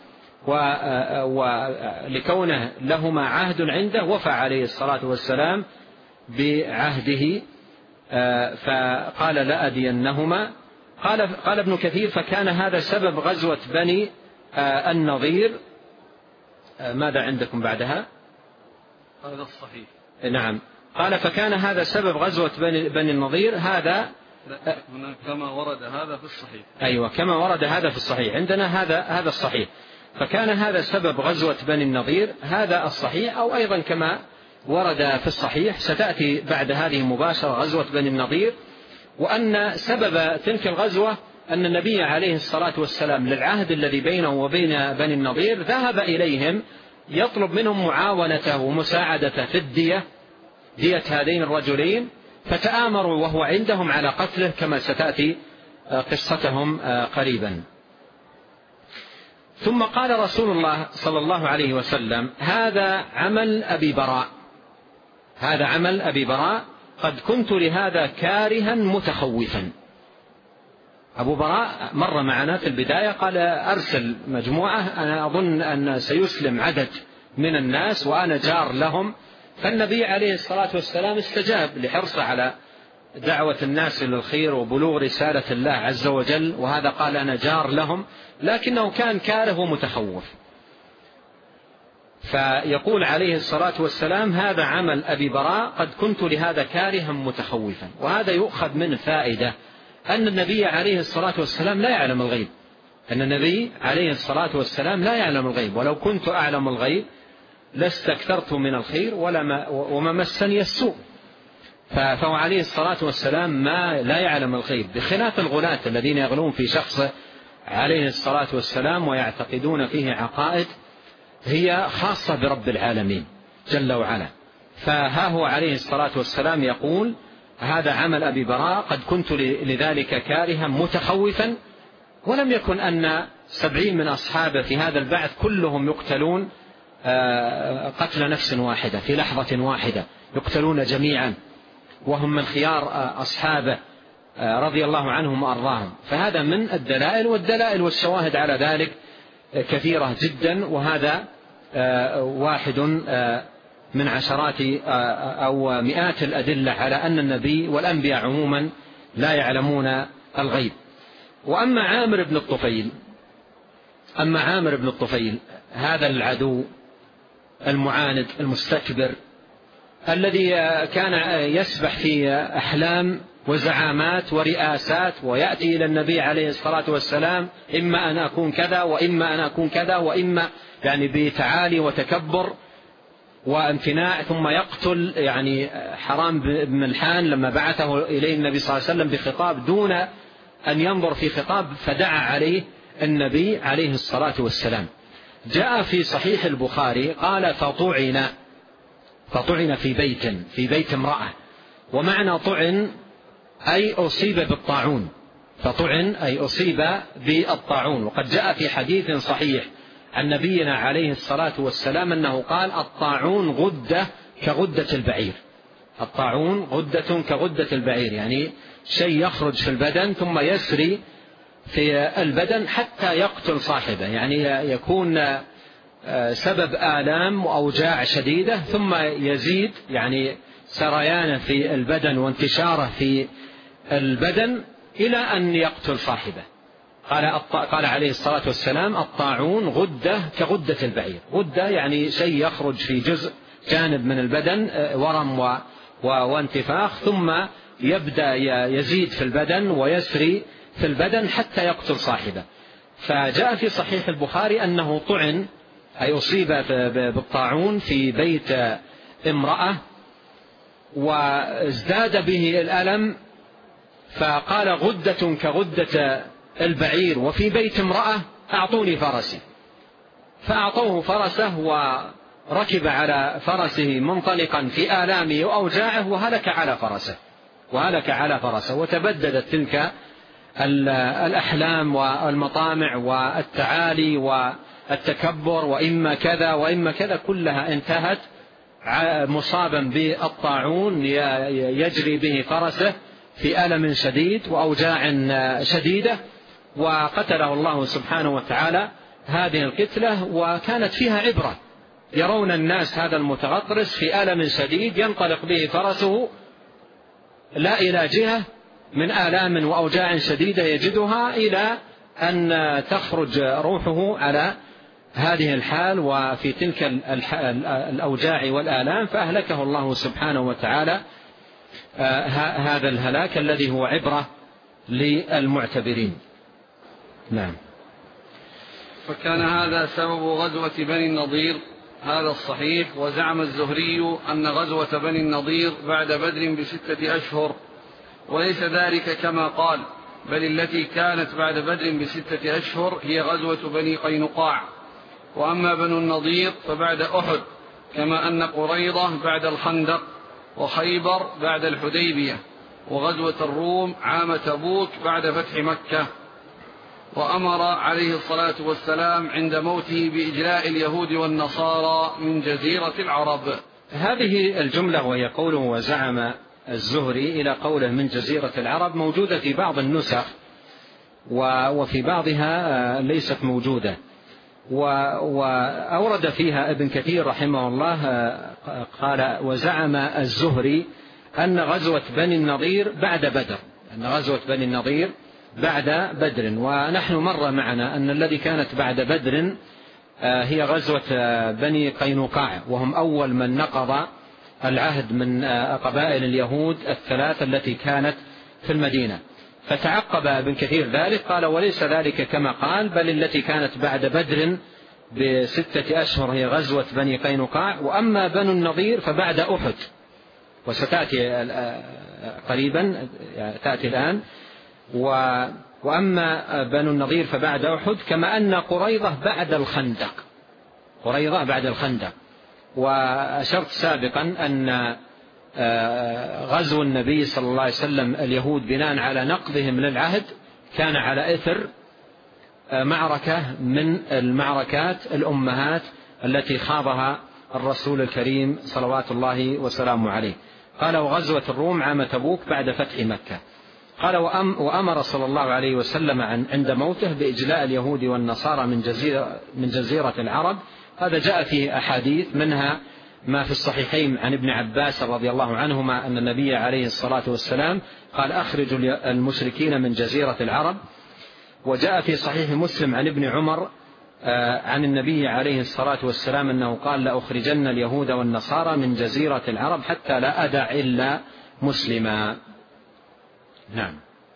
ولكونه لهما عهد عنده وفى عليه الصلاة والسلام بعهده، فقال لأدينهما. قال, قال ابن كثير: فكان هذا سبب غزوة بني النضير. ماذا عندكم بعدها؟ هذا الصحيح. نعم. قال فكان هذا سبب غزوة بني النضير. هذا هنا كما ورد هذا في الصحيح. أيوة كما ورد هذا في الصحيح عندنا، هذا هذا الصحيح. فكان هذا سبب غزوة بني النضير، هذا الصحيح. أو أيضا كما ورد في الصحيح ستأتي بعد هذه مباشرة غزوة بني النضير، وأن سبب تلك الغزوة أن النبي عليه الصلاة والسلام للعهد الذي بينه وبين بني النضير ذهب إليهم يطلب منهم معاونته ومساعدته في الدية، دية هذين الرجلين، فتآمروا وهو عندهم على قتله كما ستأتي قصتهم قريبا. ثم قال رسول الله صلى الله عليه وسلم هذا عمل أبي براء، هذا عمل أبي براء قد كنت لهذا كارها متخوفا. أبو براء مر معنا في البداية قال أرسل مجموعة، أنا أظن أن سيسلم عدد من الناس وأنا جار لهم، فالنبي عليه الصلاة والسلام استجاب لحرصه على دعوة الناس للخير وبلوغ رسالة الله عز وجل، وهذا قال أنا جار لهم، لكنه كان كاره ومتخوف. فيقول عليه الصلاة والسلام هذا عمل أبي براء قد كنت لهذا كارها متخوفا. وهذا يؤخذ من فائدة أن النبي عليه الصلاة والسلام لا يعلم الغيب، أن النبي عليه الصلاة والسلام لا يعلم الغيب، ولو كنت أعلم الغيب لاستكثرت من الخير ولا وما مسني السوء. فهو عليه الصلاة والسلام ما لا يعلم الغيب، بخلاف الغلاة الذين يغلون في شخصه عليه الصلاة والسلام ويعتقدون فيه عقائد هي خاصة برب العالمين جل وعلا. فها هو عليه الصلاة والسلام يقول هذا عمل أبي براء قد كنت لذلك كارها متخوفا. ولم يكن أن سبعين من أصحابه في هذا البعث كلهم يقتلون قتل نفس واحدة في لحظة واحدة، يقتلون جميعا وهم من خيار أصحابه رضي الله عنهم وأرضاهم. فهذا من الدلائل، والدلائل والشواهد على ذلك كثيرة جدا، وهذا واحد من عشرات أو مئات الأدلة على أن النبي والأنبياء عموما لا يعلمون الغيب. وأما عامر بن الطفيل أما عامر بن الطفيل هذا العدو المعاند المستكبر الذي كان يسبح في أحلام وزعامات ورئاسات، ويأتي إلى النبي عليه الصلاة والسلام إما أن أكون كذا وإما أن أكون كذا وإما يعني بتعالي وتكبر وامتناع، ثم يقتل يعني حرام بن ملحان لما بعثه إليه النبي صلى الله عليه وسلم بخطاب دون أن ينظر في خطاب، فدعا عليه النبي عليه الصلاة والسلام. جاء في صحيح البخاري قال فطعن فطعن في بيت في بيت امرأة، ومعنى طعن أي أصيب بالطاعون، فطعن أي أصيب بالطاعون. وقد جاء في حديث صحيح عن نبينا عليه الصلاة والسلام أنه قال الطاعون غدة كغدة البعير، الطاعون غدة كغدة البعير، يعني شيء يخرج في البدن ثم يسري في البدن حتى يقتل صاحبه، يعني يكون سبب آلام وأوجاع شديدة ثم يزيد يعني سريانه في البدن وانتشاره في البدن إلى أن يقتل صاحبه. قال قال عليه الصلاة والسلام الطاعون غدة كغدة البعير، غدة يعني شيء يخرج في جزء جانب من البدن ورم و وانتفاخ ثم يبدأ يزيد في البدن ويسري في البدن حتى يقتل صاحبه. فجاء في صحيح البخاري أنه طعن أي أصيب بالطاعون في بيت امرأة وازداد به الألم، فقال غدة كغدة البعير وفي بيت امرأة أعطوني فرسي، فأعطوه فرسه وركب على فرسه منطلقا في آلامه وأوجاعه وهلك على فرسه وهلك على فرسه وتبددت تلك الأحلام والمطامع والتعالي والتكبر وإما كذا وإما كذا كلها انتهت مصابا بالطاعون يجري به فرسه في ألم شديد وأوجاع شديدة، وقتله الله سبحانه وتعالى هذه القتلة. وكانت فيها عبرة، يرون الناس هذا المتغطرس في ألم شديد ينطلق به فرسه لا إلى جهة من آلام وأوجاع شديدة يجدها إلى أن تخرج روحه على هذه الحال وفي تلك الأوجاع والآلام، فأهلكه الله سبحانه وتعالى هذا الهلاك الذي هو عبرة للمعتبرين. نعم. فكان هذا سبب غزوة بني النضير، هذا الصحيح. وزعم الزهري أن غزوة بني النضير بعد بدر بستة أشهر، وليس ذلك كما قال، بل التي كانت بعد بدر بستة أشهر هي غزوة بني قينقاع. وأما بنو النضير فبعد أحد، كما أن قريضة بعد الخندق، وخيبر بعد الحديبية، وغزوة الروم عام تبوك بعد فتح مكة. وأمر عليه الصلاة والسلام عند موته بإجلاء اليهود والنصارى من جزيرة العرب. هذه الجملة وهي قوله وزعم الزهري إلى قوله من جزيرة العرب موجودة في بعض النسخ، وفي بعضها ليست موجودة. وأورد فيها ابن كثير رحمه الله قال وزعم الزهري أن غزوة بني النضير بعد بدر، أن غزوة بني النضير بعد بدر. ونحن مر معنا أن الذي كانت بعد بدر هي غزوة بني قينقاع، وهم أول من نقض العهد من قبائل اليهود الثلاث التي كانت في المدينة. فتعقب ابن كثير ذلك قال وليس ذلك كما قال، بل التي كانت بعد بدر بستة أشهر هي غزوة بني قينقاع. وأما بنو النضير فبعد أحد، وستأتي قريبا تأتي الآن. وأما بنو النضير فبعد أحد، كما أن قريضة بعد الخندق، قريضة بعد الخندق. وأشرت سابقا أن غزو النبي صلى الله عليه وسلم اليهود بناء على نقضهم للعهد كان على إثر معركة من المعركات الأمهات التي خاضها الرسول الكريم صلوات الله وسلامه عليه. قال وغزوة الروم عام تبوك بعد فتح مكة. قال وأمر صلى الله عليه وسلم عند موته بإجلاء اليهود والنصارى من جزيرة, من جزيرة العرب. هذا جاء فيه أحاديث، منها ما في الصحيحين عن ابن عباس رضي الله عنهما أن النبي عليه الصلاة والسلام قال أخرجوا المشركين من جزيرة العرب. وجاء في صحيح مسلم عن ابن عمر عن النبي عليه الصلاة والسلام أنه قال لأخرجن اليهود والنصارى من جزيرة العرب حتى لا أدع إلا مسلما. نعم.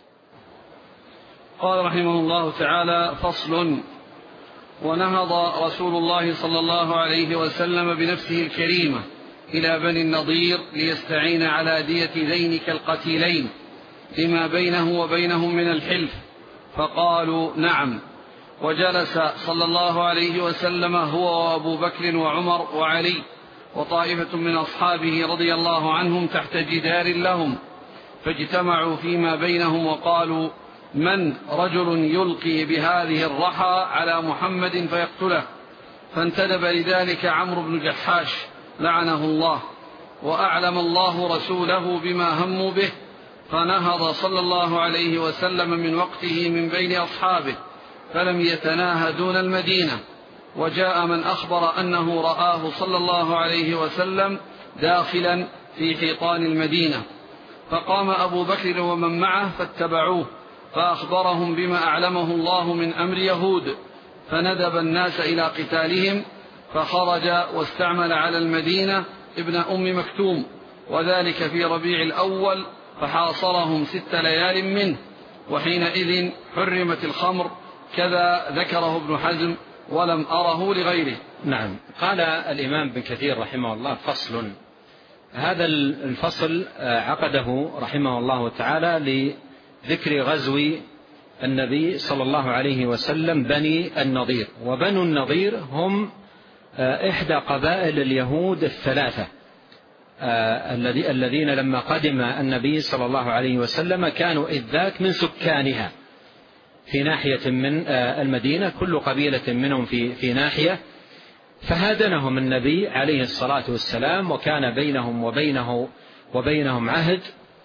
قال رحمه الله تعالى فصل. ونهض رسول الله صلى الله عليه وسلم بنفسه الكريمة إلى بني النضير ليستعين على دية ذينك القتيلين لما بينه وبينهم من الحلف، فقالوا نعم. وجلس صلى الله عليه وسلم هو وأبو بكر وعمر وعلي وطائفة من أصحابه رضي الله عنهم تحت جدار لهم، فاجتمعوا فيما بينهم وقالوا من رجل يلقي بهذه الرحى على محمد فيقتله؟ فانتدب لذلك عمرو بن جحاش لعنه الله، وأعلم الله رسوله بما هموا به، فنهض صلى الله عليه وسلم من وقته من بين أصحابه فلم يتناهى دون المدينة. وجاء من أخبر أنه رآه صلى الله عليه وسلم داخلا في حيطان المدينة، فقام أبو بكر ومن معه فاتبعوه، فأخبرهم بما أعلمه الله من أمر يهود، فندب الناس إلى قتالهم، فخرج واستعمل على المدينة ابن أم مكتوم، وذلك في ربيع الأول، فحاصرهم ست ليال منه، وحينئذ حرمت الخمر، كذا ذكره ابن حزم ولم أره لغيره. نعم. قال الإمام ابن كثير رحمه الله فصل. هذا الفصل عقده رحمه الله تعالى لذكر غزو النبي صلى الله عليه وسلم بني النضير. وبنو النضير هم إحدى قبائل اليهود الثلاثة الذين لما قدم النبي صلى الله عليه وسلم كانوا إذ ذاك من سكانها في ناحية من المدينة، كل قبيلة منهم في, في ناحية، فهادنهم النبي عليه الصلاة والسلام، وكان بينهم وبينه وبينهم عهد.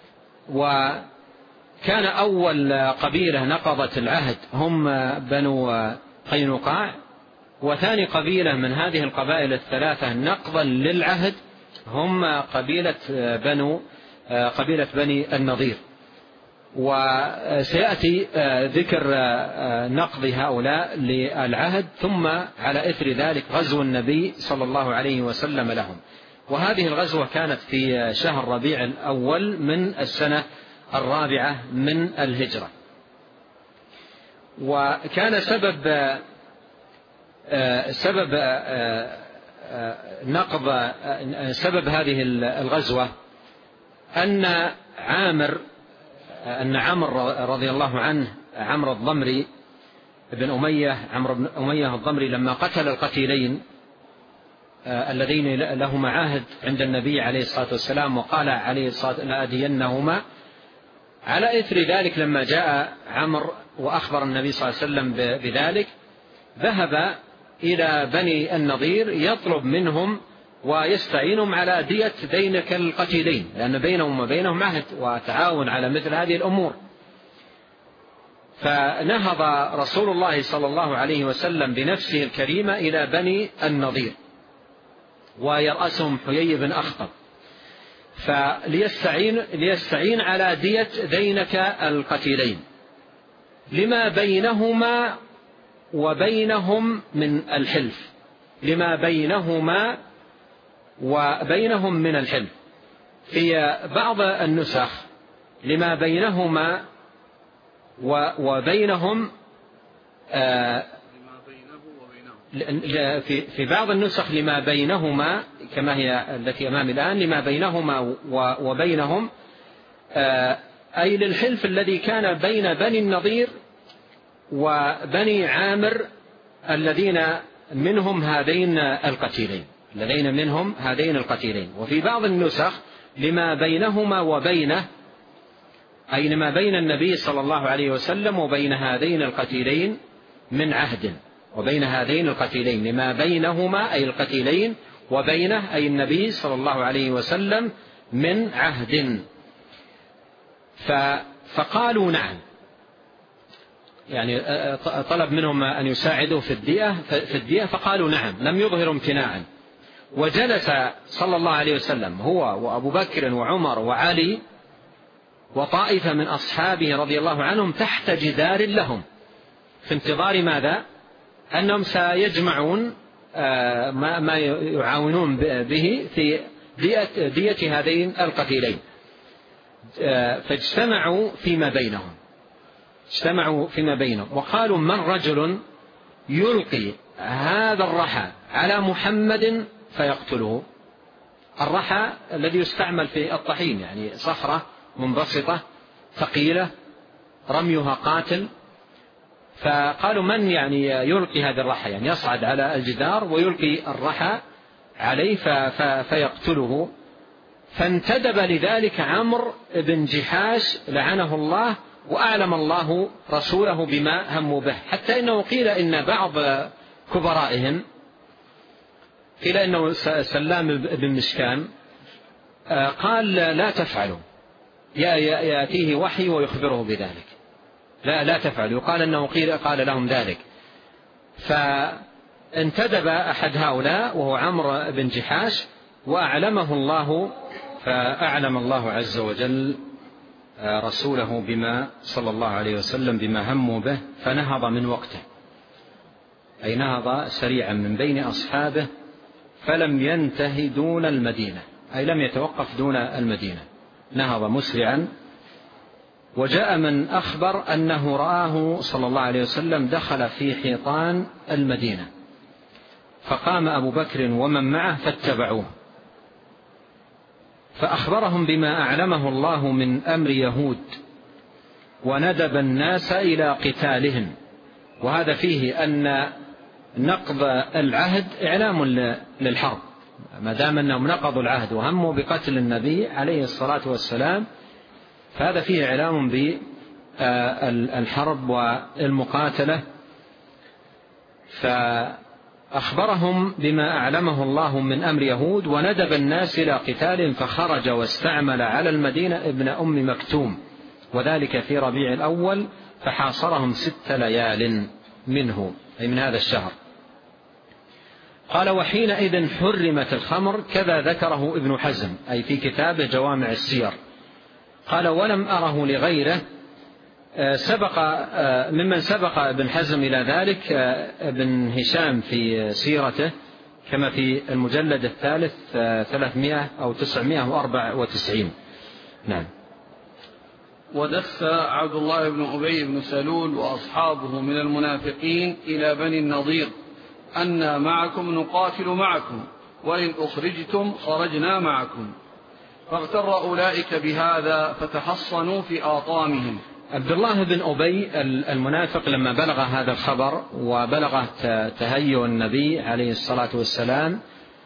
وكان أول قبيلة نقضت العهد هم بنو قينقاع، وثاني قبيلة من هذه القبائل الثلاثة نقضا للعهد هم قبيلة بنو قبيلة بني النضير. وسيأتي ذكر نقض هؤلاء للعهد، ثم على إثر ذلك غزو النبي صلى الله عليه وسلم لهم. وهذه الغزوة كانت في شهر ربيع الأول من السنة الرابعة من الهجرة. وكان سبب سبب نقض سبب هذه الغزوة أن عامر أن عمرو رضي الله عنه، عمرو الضمري بن أمية عمرو بن أمية الضمري، لما قتل القتيلين الذين لهما عهد عند النبي عليه الصلاة والسلام وقال عليه الصلاة لأدينهما، على إثر ذلك لما جاء عمرو وأخبر النبي صلى الله عليه وسلم بذلك ذهب إلى بني النضير يطلب منهم ويستعينهم على دية دينك القتيلين، لأن بينهم وبينهم عهد وتعاون على مثل هذه الأمور. فنهض رسول الله صلى الله عليه وسلم بنفسه الكريمة إلى بني النضير ويرأسهم حيي بن أخطب، فليستعين ليستعين على دية دينك القتيلين لما بينهما وبينهم من الحلف، لما بينهما وبينهم من الحلف. في بعض النسخ لما بينهما وبينهم آه في بعض النسخ لما بينهما كما هي التي أمامي الآن، لما بينهما وبينهم آه أي للحلف الذي كان بين بني النضير وبني عامر الذين منهم هذين القتيلين الذين منهم هذين القتيلين. وفي بعض النسخ لما بينهما وبينه أي لما بين النبي صلى الله عليه وسلم وبين هذين القتيلين من عهد، وبين هذين القتيلين لما بينهما أي القتيلين وبينه أي النبي صلى الله عليه وسلم من عهد. فقالوا نعم، يعني طلب منهم أن يساعدوا في الدية في الدية فقالوا نعم، لم يظهروا امتناعا. وجلس صلى الله عليه وسلم هو وأبو بكر وعمر وعلي وطائفة من أصحابه رضي الله عنهم تحت جدار لهم في انتظار ماذا؟ أنهم سيجمعون ما يعاونون به في دية, دية هذين القتيلين. فاجتمعوا فيما بينهم اجتمعوا فيما بينهم وقالوا من رجل يلقي هذا الرحى على محمد فيقتله. الرحى الذي يستعمل في الطحين، يعني صخرة منبسطة ثقيلة رميها قاتل. فقالوا من يعني يلقي هذا الرحى، يعني يصعد على الجدار ويلقي الرحى عليه فيقتله. فانتدب لذلك عمرو بن جحاش لعنه الله، وأعلم الله رسوله بما هموا به، حتى إنه قيل إن بعض كبرائهم قيل إنه سلام بن مشكان قال لا تفعلوا، يأتيه وحي ويخبره بذلك، لا لا تفعلوا. يقال أنه قيل قال لهم ذلك. فانتدب أحد هؤلاء وهو عمرو بن جحاش وأعلمه الله، فأعلم الله عز وجل رسوله بما صلى الله عليه وسلم بما هموا به، فنهض من وقته، أي نهض سريعا من بين أصحابه فلم ينتهي دون المدينة، أي لم يتوقف دون المدينة، نهض مسرعا. وجاء من أخبر أنه رآه صلى الله عليه وسلم دخل في حيطان المدينة، فقام أبو بكر ومن معه فاتبعوه، فأخبرهم بما أعلمه الله من أمر يهود وندب الناس إلى قتالهم. وهذا فيه أن نقض العهد إعلام للحرب، ما دام أنهم نقضوا العهد وهموا بقتل النبي عليه الصلاة والسلام، فهذا فيه إعلام بالحرب والمقاتلة. فأخبرهم بما أعلمه الله من أمر يهود وندب الناس إلى قتال، فخرج واستعمل على المدينة ابن أم مكتوم، وذلك في ربيع الأول، فحاصرهم ست ليال منه أي من هذا الشهر. قال وحينئذ حرمت الخمر، كذا ذكره ابن حزم أي في كتاب جوامع السير. قال ولم أره لغيره سبق ممن سبق ابن حزم إلى ذلك ابن هشام في سيرته كما في المجلد الثالث ثلاثمائة أو تسعمائة وأربعة وتسعين. نعم. ودس عبد الله بن أبي بن سلول وأصحابه من المنافقين إلى بني النضير أن معكم نقاتل معكم وإن أخرجتم خرجنا معكم، فاغتر أولئك بهذا فتحصنوا في آطامهم. عبد الله بن أبي المنافق لما بلغ هذا الخبر وبلغ تهيؤ النبي عليه الصلاة والسلام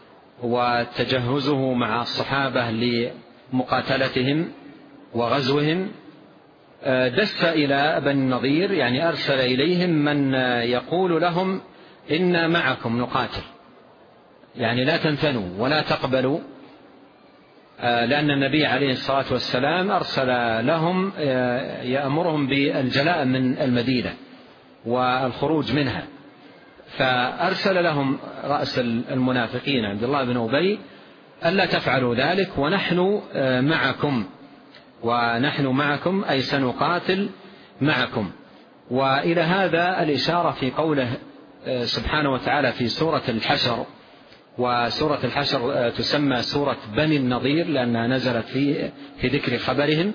وتجهزه مع الصحابة لمقاتلتهم وغزوهم، دس إلى بني النضير، يعني أرسل إليهم من يقول لهم إنا معكم نقاتل، يعني لا تنثنوا ولا تقبلوا، لأن النبي عليه الصلاة والسلام أرسل لهم يأمرهم بالجلاء من المدينة والخروج منها، فأرسل لهم رأس المنافقين عبد الله بن أبي ألا تفعلوا ذلك ونحن معكم، ونحن معكم أي سنقاتل معكم. وإلى هذا الإشارة في قوله سبحانه وتعالى في سورة الحشر، وسورة الحشر تسمى سورة بني النضير لأنها نزلت في في ذكر خبرهم.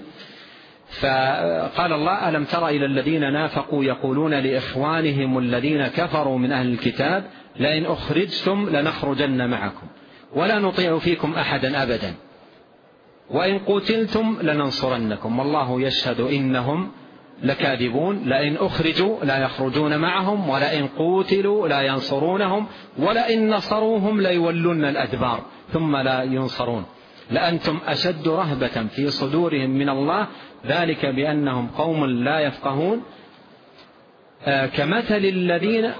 فقال الله: ألم تر إلى الذين نافقوا يقولون لإخوانهم الذين كفروا من أهل الكتاب لئن أخرجتم لنخرجن معكم ولا نطيع فيكم أحدا أبدا وإن قتلتم لننصرنكم والله يشهد إنهم لكاذبون، لئن أخرجوا لا يخرجون معهم ولئن قتلوا لا ينصرونهم ولئن نصروهم ليولون الأدبار ثم لا ينصرون لأنتم أشد رهبة في صدورهم من الله ذلك بأنهم قوم لا يفقهون. آه كمثل الذين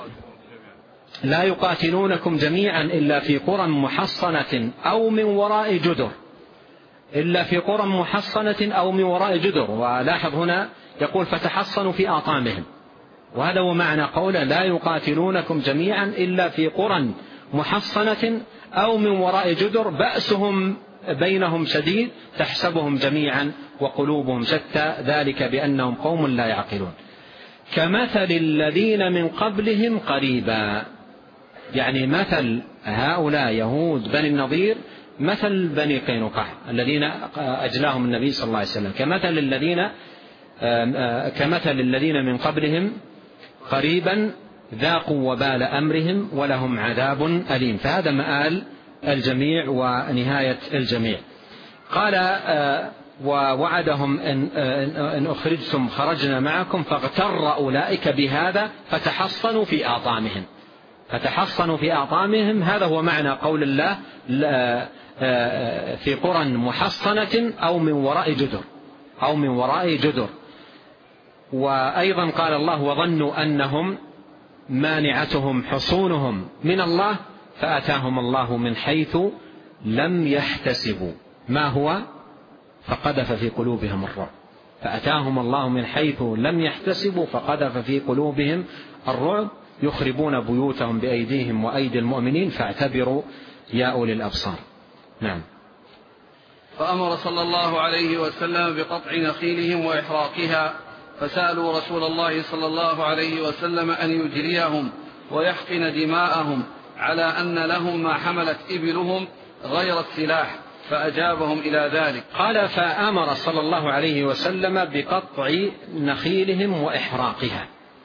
لا يقاتلونكم جميعا إلا في قرى محصنة أو من وراء جدر، إلا في قرى محصنة أو من وراء جدر. ولاحظ هنا يقول فتحصنوا في آطامهم، وهذا هو معنى قوله لا يقاتلونكم جميعا إلا في قرى محصنة أو من وراء جدر بأسهم بينهم شديد تحسبهم جميعا وقلوبهم شتى ذلك بأنهم قوم لا يعقلون. كمثل الذين من قبلهم قريبا، يعني مثل هؤلاء يهود بني النضير مثل بني قينقاع الذين أجلاهم النبي صلى الله عليه وسلم، كمثل الذين كمثل الذين من قبلهم قريبا ذاقوا وبال أمرهم ولهم عذاب أليم. فهذا مآل الجميع ونهاية الجميع. قال ووعدهم إن, إن أخرجتم خرجنا معكم فاغتر أولئك بهذا فتحصنوا في آطامهم، فتحصنوا في آطامهم. هذا هو معنى قول الله في قرى محصنة أو من وراء جدر أو من وراء جدر. وأيضا قال الله وظنوا أنهم مانعتهم حصونهم من الله فأتاهم الله من حيث لم يحتسبوا ما هو فقذف في قلوبهم الرعب، فأتاهم الله من حيث لم يحتسبوا فقذف في قلوبهم الرعب يخربون بيوتهم بأيديهم وأيدي المؤمنين فاعتبروا يا أولي الأبصار. نعم. فأمر صلى الله عليه وسلم بقطع نخيلهم وإحراقها، فسألوا رسول الله صلى الله عليه وسلم أن يجريهم ويحقن دماءهم على أن لهم ما حملت إبلهم غير السلاح، فأجابهم إلى ذلك. قال فأمر صلى الله عليه وسلم بقطع نخيلهم وإحراقها،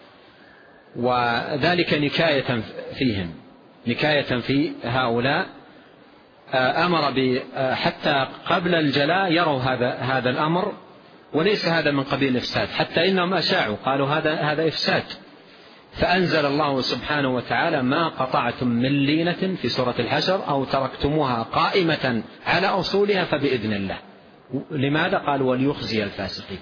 وذلك نكاية فيهم، نكاية في هؤلاء. أمر حتى قبل الجلاء يروا هذا هذا الأمر، وليس هذا من قبيل الإفساد، حتى إنهم أشاعوا قالوا هذا هذا إفساد، فأنزل الله سبحانه وتعالى ما قطعتم من لينة في سورة الحشر أو تركتموها قائمة على أصولها فبإذن الله. لماذا؟ قال وليخزي الفاسقين.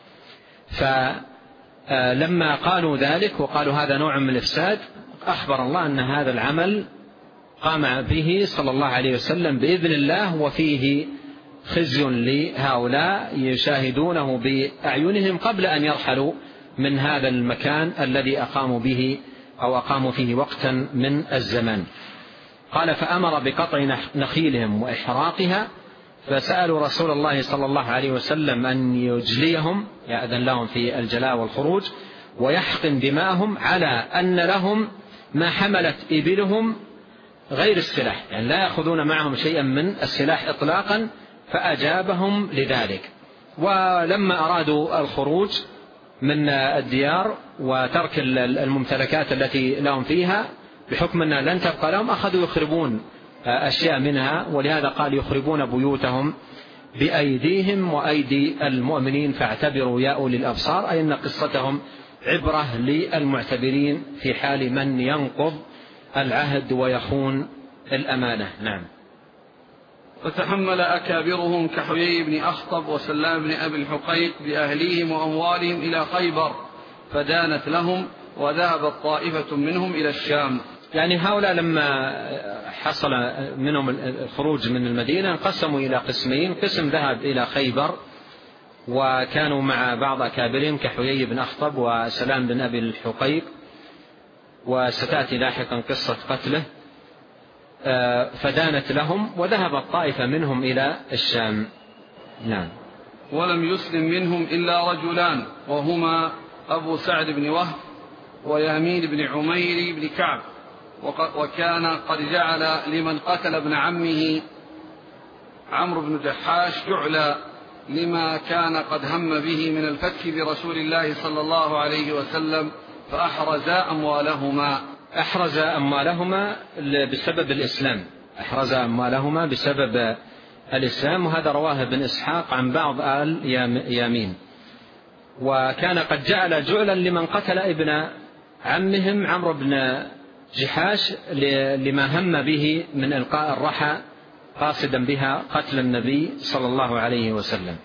فلما قالوا ذلك وقالوا هذا نوع من الإفساد أخبر الله أن هذا العمل قام به صلى الله عليه وسلم بإذن الله، وفيه خزي لهؤلاء يشاهدونه بأعينهم قبل أن يرحلوا من هذا المكان الذي أقاموا به أو أقاموا فيه وقتا من الزمان. قال فأمر بقطع نخيلهم وإحراقها، فسألوا رسول الله صلى الله عليه وسلم أن يجليهم، يأذن لهم في الجلاء والخروج، ويحقن دماءهم، على أن لهم ما حملت إبلهم غير السلاح، يعني لا يأخذون معهم شيئا من السلاح إطلاقا. فأجابهم لذلك. ولما أرادوا الخروج من الديار وترك الممتلكات التي لهم فيها بحكم أنها لن تبقى لهم، أخذوا يخربون أشياء منها، ولهذا قال يخربون بيوتهم بأيديهم وأيدي المؤمنين فاعتبروا يا أولي الأبصار، أي أن قصتهم عبرة للمعتبرين في حال من ينقض العهد ويخون الأمانة. نعم. فتحمل أكابرهم كحيي بن أخطب وسلام بن أبي الحقيق بأهليهم وأموالهم إلى خيبر فدانت لهم، وذهبت طائفة منهم إلى الشام. يعني هؤلاء لما حصل منهم الخروج من المدينة انقسموا إلى قسمين، قسم ذهب إلى خيبر وكانوا مع بعض أكابرهم كحيي بن أخطب وسلام بن أبي الحقيق، وستأتي لاحقا قصة قتله، فدانت لهم، وذهبت طائفة منهم إلى الشام. نعم. ولم يسلم منهم إلا رجلان، وهما أبو سعد بن وهب ويامين بن عمير بن كعب، وكان قد جعل لمن قتل ابن عمه عمرو بن جحاش جعلا لما كان قد هم به من الفتك برسول الله صلى الله عليه وسلم، فأحرزا أموالهما. أحرز أموالهما بسبب الإسلام، أحرز أموالهما بسبب الإسلام، وهذا رواه ابن إسحاق عن بعض آل يامين. وكان قد جعل جعلا لمن قتل ابن عمهم عمرو بن جحاش لما هم به من إلقاء الرحى قاصدا بها قتل النبي صلى الله عليه وسلم.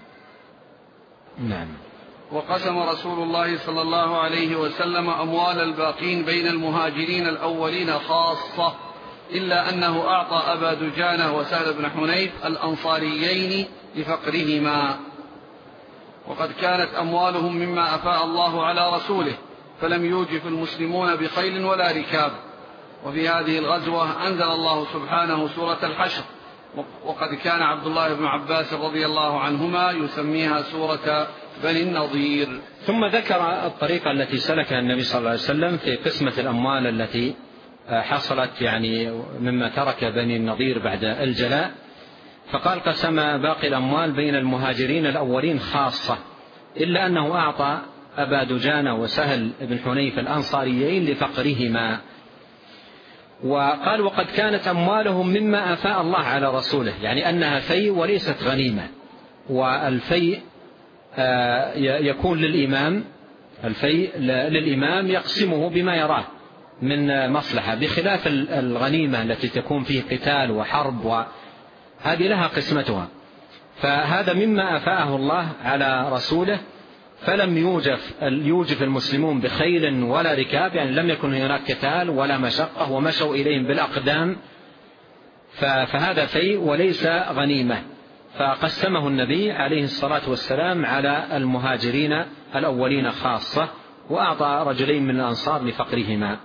نعم. وقسم رسول الله صلى الله عليه وسلم أموال الباقين بين المهاجرين الأولين خاصة، إلا أنه أعطى أبا دجانة وسهل بن حنيف الأنصاريين لفقرهما، وقد كانت أموالهم مما أفاء الله على رسوله، فلم يوجف المسلمون بخيل ولا ركاب. وفي هذه الغزوة أنزل الله سبحانه سورة الحشر، وقد كان عبد الله بن عباس رضي الله عنهما يسميها سورة بني النضير. ثم ذكر الطريقة التي سلكها النبي صلى الله عليه وسلم في قسمة الأموال التي حصلت يعني مما ترك بني النضير بعد الجلاء، فقال قسم باقي الأموال بين المهاجرين الأولين خاصة، إلا أنه أعطى أبا دجانة وسهل بن حنيف الأنصاريين لفقرهما. وقال وقد كانت أموالهم مما أفاء الله على رسوله، يعني أنها في وليست غنيمة، والفي يكون للإمام، الفي للإمام يقسمه بما يراه من مصلحة، بخلاف الغنيمة التي تكون فيه قتال وحرب، وهذه لها قسمتها. فهذا مما أفاءه الله على رسوله، فلم يوجف يوجف المسلمون بخيل ولا ركاب، يعني لم يكن هناك قتال ولا مشقة، ومشوا إليهم بالأقدام، فهذا في وليس غنيمة. فقسمه النبي عليه الصلاة والسلام على المهاجرين الأولين خاصة، وأعطى رجلين من الأنصار لفقرهما.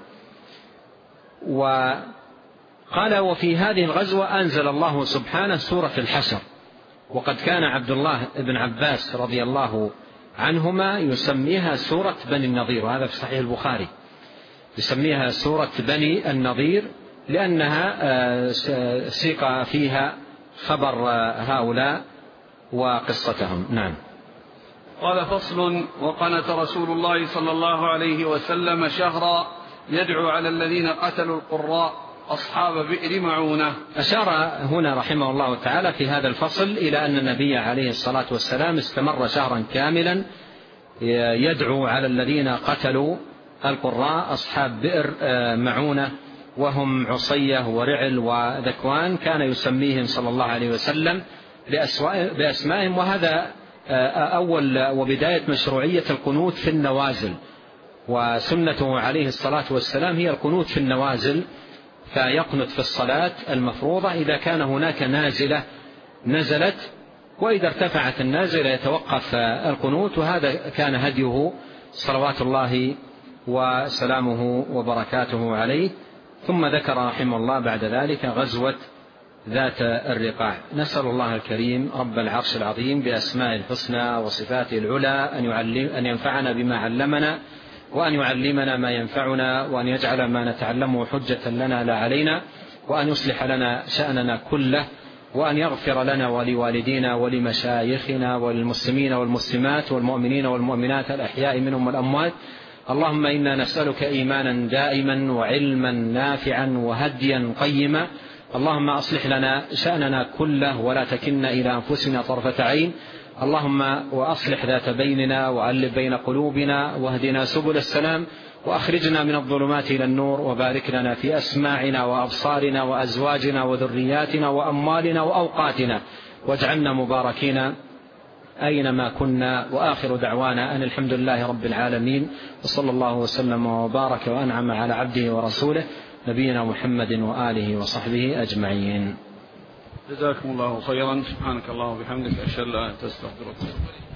وقال وفي هذه الغزوة أنزل الله سبحانه سورة الحشر، وقد كان عبد الله بن عباس رضي الله عنهما يسميها سورة بني النضير، وهذا في صحيح البخاري، يسميها سورة بني النضير لأنها سيق فيها خبر هؤلاء وقصتهم. نعم. قال فصل. وقنت رسول الله صلى الله عليه وسلم شهرا يدعو على الذين قتلوا القراء أصحاب بئر معونة. أشار هنا رحمه الله تعالى في هذا الفصل إلى أن النبي عليه الصلاة والسلام استمر شهرا كاملا يدعو على الذين قتلوا القراء أصحاب بئر معونة، وهم عصية ورعل وذكوان، كان يسميهم صلى الله عليه وسلم بأسمائهم. وهذا أول وبداية مشروعية القنوت في النوازل، وسنته عليه الصلاة والسلام هي القنوت في النوازل، فيقنت في الصلاة المفروضة إذا كان هناك نازلة نزلت، وإذا ارتفعت النازلة يتوقف القنوت، وهذا كان هديه صلوات الله وسلامه وبركاته عليه. ثم ذكر رحمه الله بعد ذلك غزوة ذات الرقاع. نسأل الله الكريم رب العرش العظيم بأسماء الحسنى وصفاته العلى أن يعلم أن ينفعنا بما علمنا، وأن يعلمنا ما ينفعنا، وأن يجعل ما نتعلمه حجة لنا لا علينا، وأن يصلح لنا شأننا كله، وأن يغفر لنا ولوالدينا ولمشايخنا وللمسلمين والمسلمات والمؤمنين والمؤمنات الأحياء منهم والأموات. اللهم إنا نسألك إيمانا دائما وعلما نافعا وهديا قيما. اللهم أصلح لنا شأننا كله ولا تكلنا إلى أنفسنا طرفة عين. اللهم وأصلح ذات بيننا وألف بين قلوبنا واهدنا سبل السلام، وأخرجنا من الظلمات إلى النور، وبارك لنا في أسماعنا وأبصارنا وأزواجنا وذرياتنا وأموالنا وأوقاتنا، واجعلنا مباركين أينما كنا. وآخر دعوانا أن الحمد لله رب العالمين، وصلى الله وسلم وبارك وأنعم على عبده ورسوله نبينا محمد وآله وصحبه أجمعين. جزاكم الله خيرا. سبحانك اللهم وبحمدك، أشهد أن لا إله إلا أنت، أستغفرك.